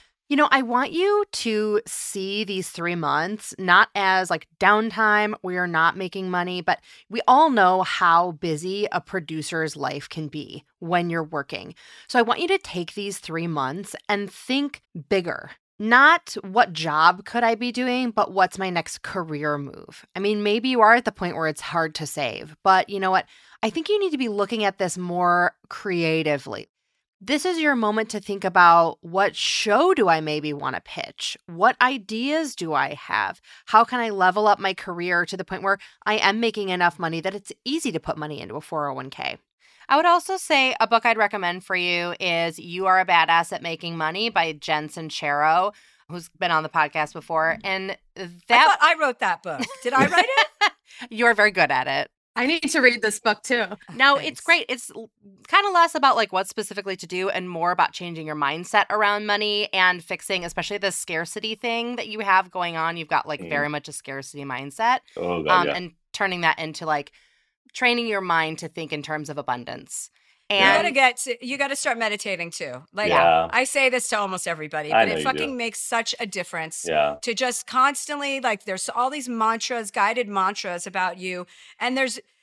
I want you to see these 3 months not as like downtime where you're not making money, but we all know how busy a producer's life can be when you're working. So I want you to take these 3 months and think bigger. Not what job could I be doing, but what's my next career move? I mean, maybe you are at the point where it's hard to save, but you know what? I think you need to be looking at this more creatively. This is your moment to think about what show do I maybe want to pitch? What ideas do I have? How can I level up my career to the point where I am making enough money that it's easy to put money into a 401k? I would also say a book I'd recommend for you is You Are a Badass at Making Money by Jen Sincero, who's been on the podcast before. And I thought I wrote that book. Did I write it? You're very good at it. I need to read this book too. No, it's great. It's kind of less about like what specifically to do and more about changing your mindset around money and fixing, especially the scarcity thing that you have going on. You've got like very much a scarcity mindset. Oh, God, and turning that into like training your mind to think in terms of abundance. And you got to start meditating too. Like I say this to almost everybody, but it fucking makes such a difference to just constantly like there's all these mantras, guided mantras about you. And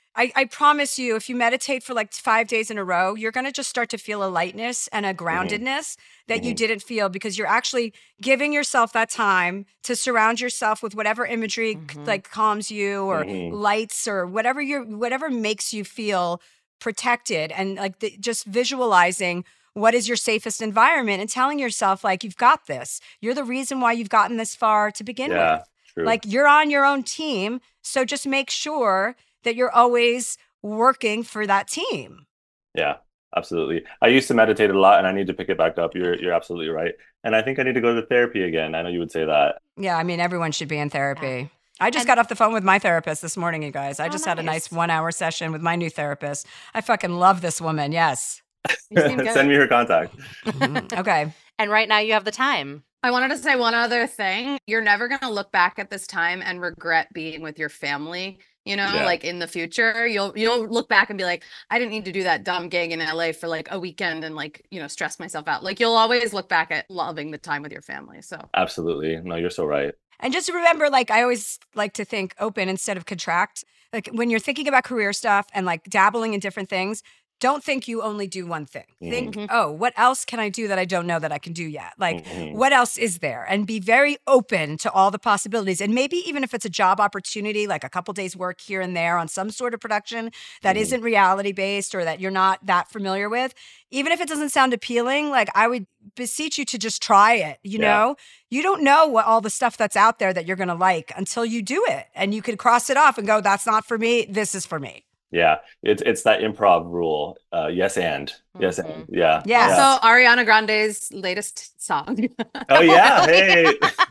I promise you, if you meditate for like 5 days in a row, you're going to just start to feel a lightness and a groundedness that you didn't feel because you're actually giving yourself that time to surround yourself with whatever imagery like calms you or lights or whatever makes you feel protected and like just visualizing what is your safest environment and telling yourself like you've got this. You're the reason why you've gotten this far to begin with. True. Like you're on your own team, so just make sure that you're always working for that team. Yeah, absolutely. I used to meditate a lot and I need to pick it back up. You're absolutely right. And I think I need to go to therapy again. I know you would say that. Yeah, I mean everyone should be in therapy. I just got off the phone with my therapist this morning, you guys. I just had a nice 1 hour session with my new therapist. I fucking love this woman. Yes. Send me her contact. Okay. And right now you have the time. I wanted to say one other thing. You're never going to look back at this time and regret being with your family. Like in the future, you'll look back and be like, I didn't need to do that dumb gig in LA for like a weekend and like, stress myself out. Like you'll always look back at loving the time with your family. So absolutely. No, you're so right. And just remember, like, I always like to think open instead of contract. Like when you're thinking about career stuff and like dabbling in different things, don't think you only do one thing. Think, oh, what else can I do that I don't know that I can do yet? Like, what else is there? And be very open to all the possibilities. And maybe even if it's a job opportunity, like a couple days work here and there on some sort of production that isn't reality based or that you're not that familiar with, even if it doesn't sound appealing, like I would beseech you to just try it. You know, you don't know what all the stuff that's out there that you're going to like until you do it. And you can cross it off and go, that's not for me. This is for me. Yeah, it's that improv rule. Yes and. Yeah. Also, Ariana Grande's latest song. Oh yeah, hey.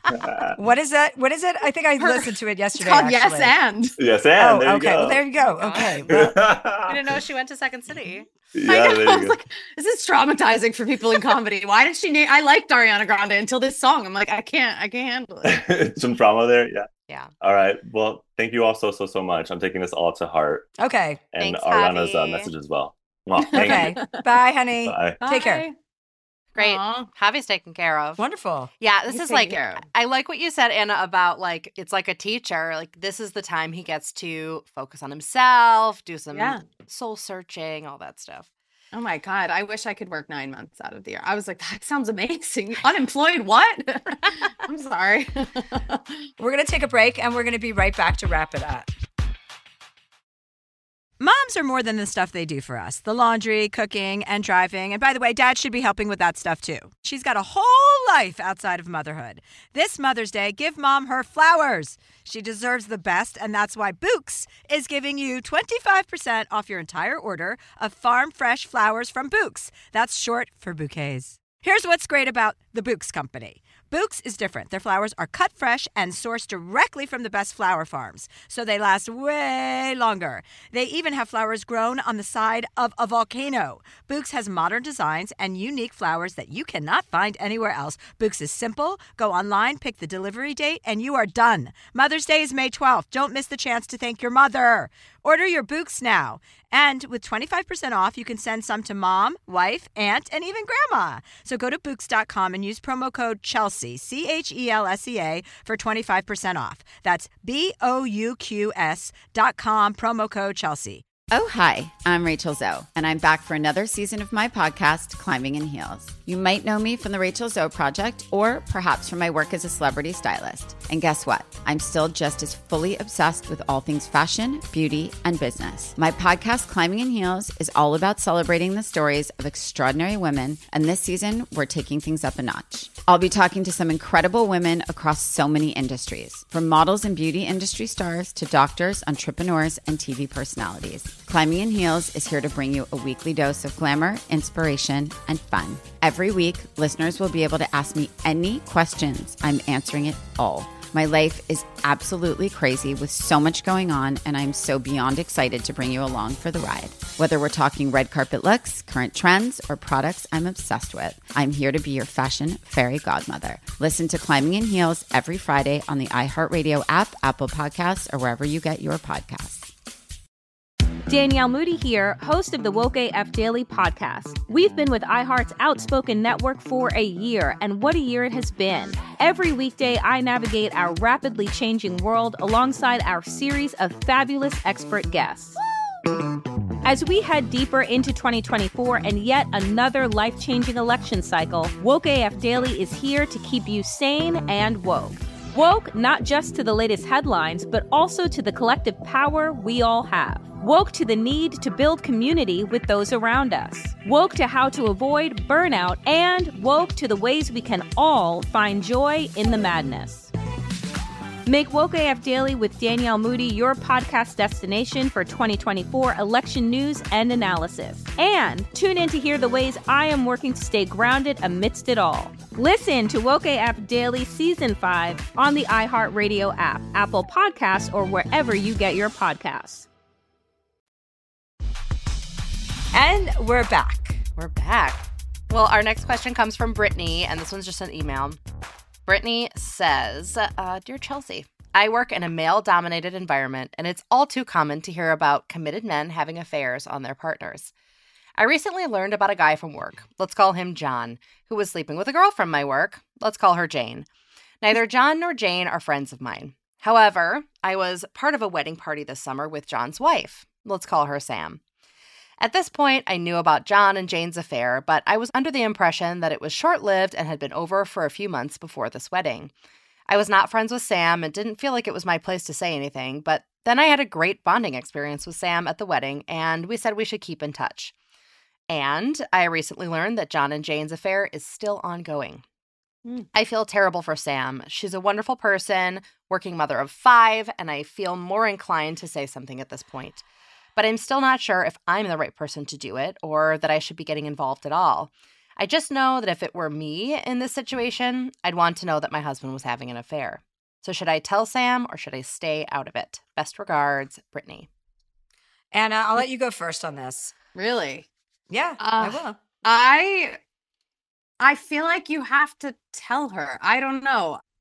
What is that? What is it? I think I listened to it yesterday. It's called Yes and. Yes and. Oh, okay. Well, there you go. Okay. Well. I didn't know she went to Second City. Yeah, there you go. Like, this is traumatizing for people in comedy. Why did she name? I liked Ariana Grande until this song. I'm like, I can't handle it. Some trauma there. Yeah. Yeah. All right. Well, thank you all so much. I'm taking this all to heart. Okay. And Thanks, Ariana's Javi. message as well. Well, thank Okay. you. Bye, honey. Bye. Take care. Great. Aw. Javi's taken care of. Wonderful. Yeah, this He's is taken like, care of. I like what you said, Anna, about like, it's like a teacher. Like, this is the time he gets to focus on himself, do some soul searching, all that stuff. Oh my God. I wish I could work 9 months out of the year. I was like, that sounds amazing. Unemployed? What? I'm sorry. We're going to take a break and we're going to be right back to wrap it up. Moms are more than the stuff they do for us. The laundry, cooking, and driving. And by the way, Dad should be helping with that stuff too. She's got a whole life outside of motherhood. This Mother's Day, give Mom her flowers. She deserves the best, and that's why Bouqs is giving you 25% off your entire order of farm fresh flowers from Bouqs. That's short for bouquets. Here's what's great about the Bouqs company. Bouqs is different. Their flowers are cut fresh and sourced directly from the best flower farms, so they last way longer. They even have flowers grown on the side of a volcano. Bouqs has modern designs and unique flowers that you cannot find anywhere else. Bouqs is simple. Go online, pick the delivery date, and you are done. Mother's Day is May 12th. Don't miss the chance to thank your mother. Order your Bouqs now. And with 25% off, you can send some to mom, wife, aunt, and even grandma. So go to Bouqs.com and use promo code Chelsea, CHELSEA, for 25% off. That's BOUQS.com, promo code Chelsea. Oh, hi, I'm Rachel Zoe, and I'm back for another season of my podcast, Climbing in Heels. You might know me from the Rachel Zoe Project, or perhaps from my work as a celebrity stylist. And guess what? I'm still just as fully obsessed with all things fashion, beauty, and business. My podcast, Climbing in Heels, is all about celebrating the stories of extraordinary women, and this season, we're taking things up a notch. I'll be talking to some incredible women across so many industries, from models and beauty industry stars to doctors, entrepreneurs, and TV personalities. Climbing in Heels is here to bring you a weekly dose of glamour, inspiration, and fun. Every week, listeners will be able to ask me any questions. I'm answering it all. My life is absolutely crazy with so much going on, and I'm so beyond excited to bring you along for the ride. Whether we're talking red carpet looks, current trends, or products I'm obsessed with, I'm here to be your fashion fairy godmother. Listen to Climbing in Heels every Friday on the iHeartRadio app, Apple Podcasts, or wherever you get your podcasts. Danielle Moody here, host of the Woke AF Daily podcast. We've been with iHeart's Outspoken Network for a year, and what a year it has been. Every weekday, I navigate our rapidly changing world alongside our series of fabulous expert guests. As we head deeper into 2024 and yet another life-changing election cycle, Woke AF Daily is here to keep you sane and woke. Woke not just to the latest headlines, but also to the collective power we all have. Woke to the need to build community with those around us. Woke to how to avoid burnout, and woke to the ways we can all find joy in the madness. Make Woke AF Daily with Danielle Moody your podcast destination for 2024 election news and analysis. And tune in to hear the ways I am working to stay grounded amidst it all. Listen to Woke AF Daily Season 5 on the iHeartRadio app, Apple Podcasts, or wherever you get your podcasts. And we're back. We're back. Well, our next question comes from Brittany, and this one's just an email. Brittany says, Dear Chelsea, I work in a male-dominated environment, and it's all too common to hear about committed men having affairs on their partners. I recently learned about a guy from work, let's call him John, who was sleeping with a girl from my work, let's call her Jane. Neither John nor Jane are friends of mine. However, I was part of a wedding party this summer with John's wife, let's call her Sam. At this point, I knew about John and Jane's affair, but I was under the impression that it was short-lived and had been over for a few months before this wedding. I was not friends with Sam and didn't feel like it was my place to say anything, but then I had a great bonding experience with Sam at the wedding, and we said we should keep in touch. And I recently learned that John and Jane's affair is still ongoing. I feel terrible for Sam. She's a wonderful person, working mother of 5, and I feel more inclined to say something at this point. But I'm still not sure if I'm the right person to do it or that I should be getting involved at all. I just know that if it were me in this situation, I'd want to know that my husband was having an affair. So should I tell Sam or should I stay out of it? Best regards, Brittany. Anna, I'll let you go first on this. Really? Yeah, I will. I feel like you have to tell her. I don't know.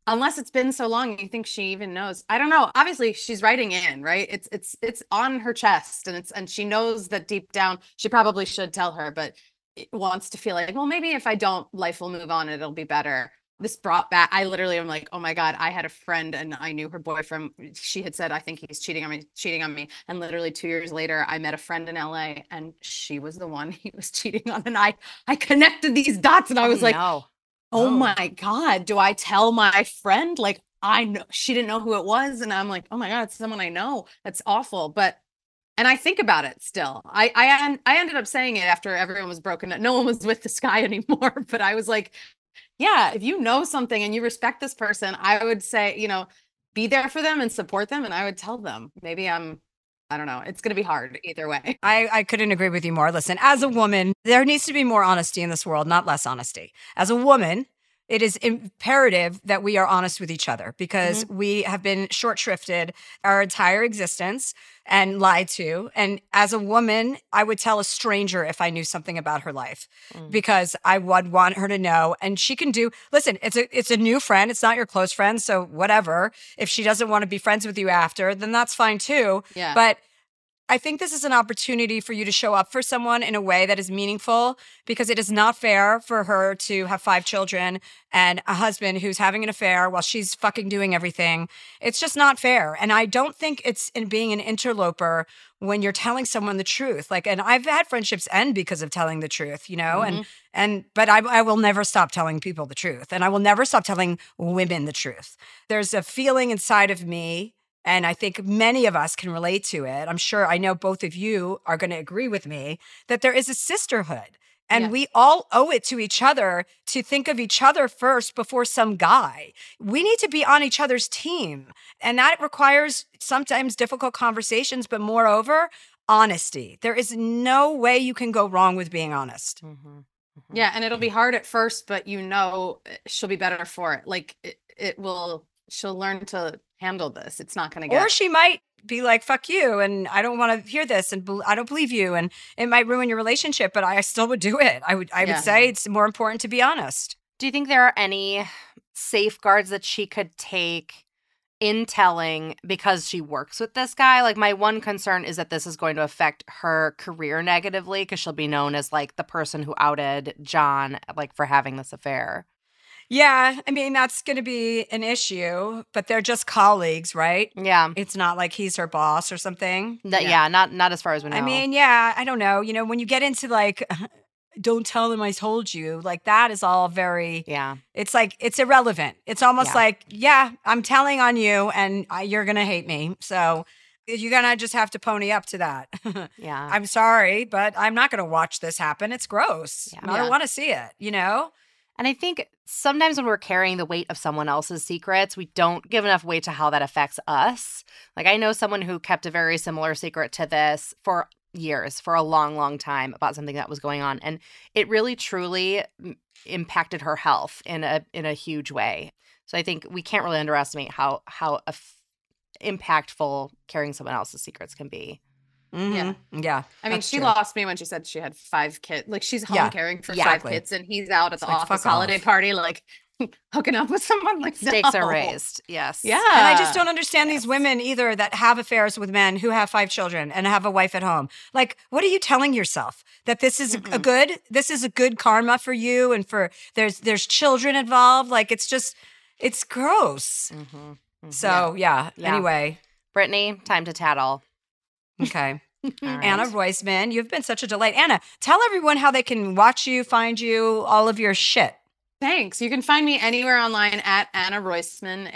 unless it's been so long, you think she even knows. I don't know. Obviously, she's writing in, right? It's on her chest, and she knows that deep down she probably should tell her, but it wants to feel like, well, maybe if I don't, life will move on. It'll be better. This brought back, I literally am like, oh my God, I had a friend and I knew her boyfriend. She had said, I think he's cheating on me. And literally 2 years later, I met a friend in LA and she was the one he was cheating on. And I connected these dots and I was like, oh my God, do I tell my friend? Like, I know she didn't know who it was. And I'm like, oh my God, it's someone I know. That's awful. And I think about it still. I ended up saying it after everyone was broken up. No one was with this guy anymore. But I was like, yeah, if you know something and you respect this person, I would say, be there for them and support them. And I would tell them, maybe I don't know. It's going to be hard either way. I couldn't agree with you more. Listen, as a woman, there needs to be more honesty in this world, not less honesty. As a woman, it is imperative that we are honest with each other because we have been short-shrifted our entire existence and lied to. And as a woman, I would tell a stranger if I knew something about her life because I would want her to know. And she can listen, it's a new friend. It's not your close friend. So whatever. If she doesn't want to be friends with you after, then that's fine too. Yeah. But I think this is an opportunity for you to show up for someone in a way that is meaningful because it is not fair for her to have 5 children and a husband who's having an affair while she's fucking doing everything. It's just not fair. And I don't think it's in being an interloper when you're telling someone the truth. And I've had friendships end because of telling the truth, but I will never stop telling people the truth. And I will never stop telling women the truth. There's a feeling inside of me, and I think many of us can relate to it. I know both of you are going to agree with me that there is a sisterhood and we all owe it to each other to think of each other first before some guy. We need to be on each other's team. And that requires sometimes difficult conversations, but moreover, honesty. There is no way you can go wrong with being honest. Yeah. And it'll be hard at first, but she'll be better for it. She'll learn to handle this. It's not going to Or she might be like, fuck you, and I don't want to hear this, and I don't believe you, and it might ruin your relationship, but I still would do it. I would say it's more important to be honest. Do you think there are any safeguards that she could take in telling because she works with this guy? My one concern is that this is going to affect her career negatively because she'll be known as the person who outed John for having this affair. Yeah, I mean, that's going to be an issue, but they're just colleagues, right? Yeah. It's not like he's her boss or something. Not as far as we know. I mean, yeah, I don't know. When you get into don't tell them I told you, that is all very, it's it's irrelevant. It's almost I'm telling on you and you're going to hate me. So you're going to just have to pony up to that. Yeah. I'm sorry, but I'm not going to watch this happen. It's gross. Yeah. I don't want to see it, And I think sometimes when we're carrying the weight of someone else's secrets, we don't give enough weight to how that affects us. I know someone who kept a very similar secret to this for years, for a long, long time about something that was going on. And it really, truly impacted her health in a huge way. So I think we can't really underestimate how impactful carrying someone else's secrets can be. Yeah. I mean, she lost me when she said she had 5 kids. She's home caring for 5 kids, and he's out at the office holiday party, hooking up with someone. Stakes are raised. Yes. Yeah. And I just don't understand these women either that have affairs with men who have 5 children and have a wife at home. What are you telling yourself? That this is a good karma for you, and for there's children involved. It's gross. So yeah. Anyway, Brittany, time to tattle. Okay. Right. Anna Roisman, you've been such a delight. Anna, tell everyone how they can watch you, find you, all of your shit. Thanks. You can find me anywhere online at Anna Roisman,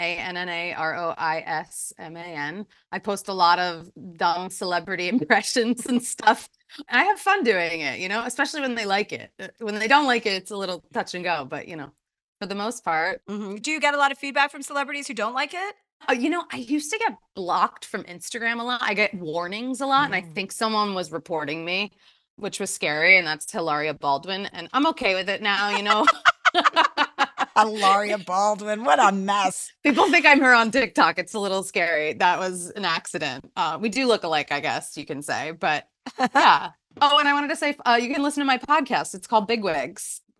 ANNAROISMAN. I post a lot of dumb celebrity impressions and stuff. I have fun doing it, especially when they like it. When they don't like it, it's a little touch and go, but for the most part. Do you get a lot of feedback from celebrities who don't like it? I used to get blocked from Instagram a lot. I get warnings a lot, and I think someone was reporting me, which was scary, and that's Hilaria Baldwin, and I'm okay with it now, Hilaria Baldwin, what a mess. People think I'm her on TikTok. It's a little scary. That was an accident. We do look alike, I guess you can say, but yeah. Oh, and I wanted to say, you can listen to my podcast. It's called Bigwigs.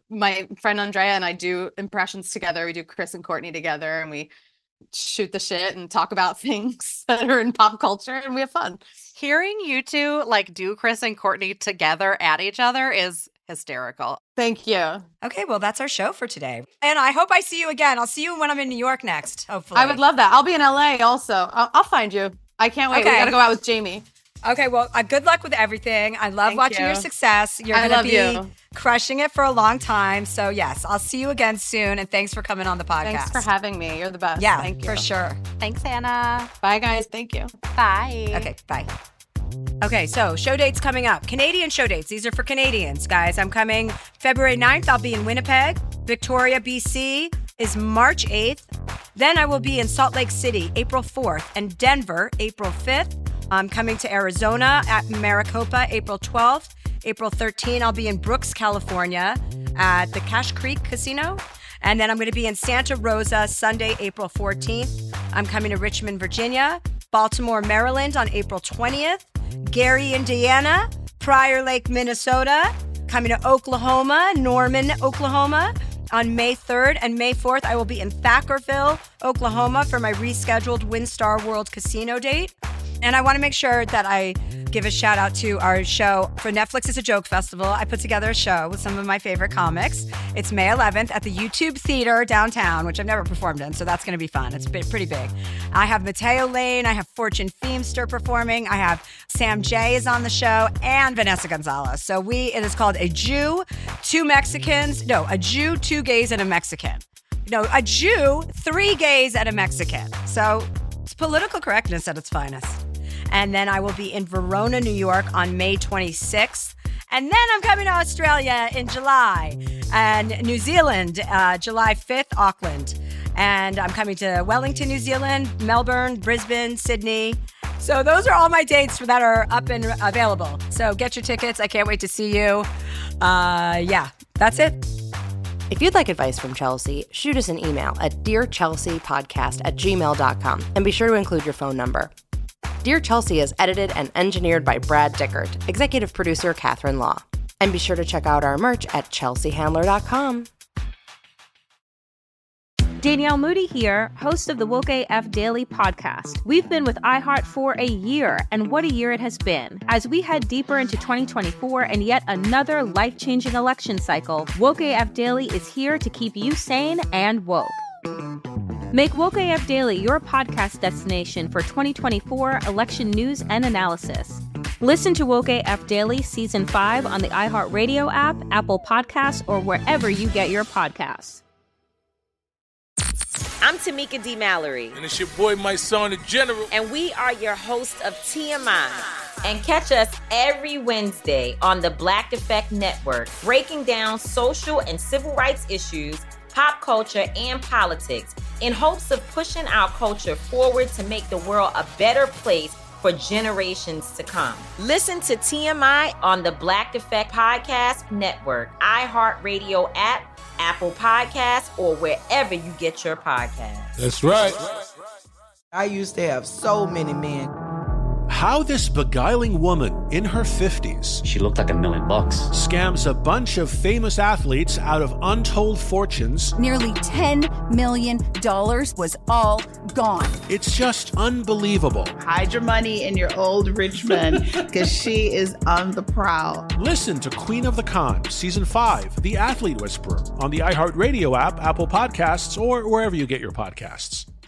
my friend Andrea and I do impressions together. We do Chris and Courtney together, and we shoot the shit and talk about things that are in pop culture, and we have fun. Hearing you two like do Chris and Courtney together at each other is hysterical. Thank you. Okay, well, that's our show for today. And I hope I see you again. I'll see you when I'm in New York next, hopefully. I would love that. I'll be in LA also. I'll find you. I can't wait. Okay. We got to go out with Jamie. Okay, well, good luck with everything. I love watching your success. You're I going to love be you. crushing it for a long time. So, yes, I'll see you again soon. And thanks for coming on the podcast. Thanks for having me. You're the best. Yeah, Thank you. for sure. Thanks, Hannah. Bye, guys. Thank you. Bye. Okay, bye. Okay, so show dates coming up. Canadian show dates. These are for Canadians, guys. I'm coming February 9th. I'll be in Winnipeg. Victoria, BC is March 8th. Then I will be in Salt Lake City, April 4th, and Denver, April 5th. I'm coming to Arizona at Maricopa, April 12th. April 13th, I'll be in Brooks, California at the Cache Creek Casino. And then I'm going to be in Santa Rosa, Sunday, April 14th. I'm coming to Richmond, Virginia, Baltimore, Maryland on April 20th. Gary, Indiana, Prior Lake, Minnesota, coming to Oklahoma, Norman, Oklahoma on May 3rd, and May 4th, I will be in Thackerville, Oklahoma for my rescheduled WinStar World Casino date. And I want to make sure that I give a shout out to our show for Netflix is a Joke Festival. I put together a show with some of my favorite comics. It's May 11th at the YouTube Theater downtown, which I've never performed in, so that's going to be fun. It's pretty big. I have Mateo Lane, I have Fortune Feimster performing, I have Sam J is on the show, and Vanessa Gonzalez. So it is called A Jew, Two Mexicans, no, A Jew, Two Gays, and a Mexican. No, a Jew, Three Gays, and a Mexican. So it's political correctness at its finest. And then I will be in Verona, New York on May 26th. And then I'm coming to Australia in July and New Zealand, July 5th, Auckland. And I'm coming to Wellington, New Zealand, Melbourne, Brisbane, Sydney. So those are all my dates that are up and available. So get your tickets. I can't wait to see you. Yeah, that's it. If you'd like advice from Chelsea, shoot us an email at dearchelseapodcast@gmail.com and be sure to include your phone number. Dear Chelsea is edited and engineered by Brad Dickert, executive producer Catherine Law. And be sure to check out our merch at chelseahandler.com. Danielle Moody here, host of the Woke AF Daily podcast. We've been with iHeart for a year, and what a year it has been. As we head deeper into 2024 and yet another life-changing election cycle, Woke AF Daily is here to keep you sane and woke. Make Woke AF Daily your podcast destination for 2024 election news and analysis. Listen to Woke AF Daily Season 5 on the iHeartRadio app, Apple Podcasts, or wherever you get your podcasts. I'm Tamika D. Mallory. And it's your boy, my son, the General. And we are your hosts of TMI. And catch us every Wednesday on the Black Effect Network, breaking down social and civil rights issues, pop culture, and politics in hopes of pushing our culture forward to make the world a better place for generations to come. Listen to TMI on the Black Effect Podcast Network, iHeartRadio app, Apple Podcasts, or wherever you get your podcasts. That's right. I used to have so many men. How this beguiling woman in her 50s, she looked like $1 million, scams a bunch of famous athletes out of untold fortunes. Nearly $10 million was all gone. It's just unbelievable. Hide your money in your old rich man, because she is on the prowl. Listen to Queen of the Con, Season 5, The Athlete Whisperer, on the iHeartRadio app, Apple Podcasts, or wherever you get your podcasts.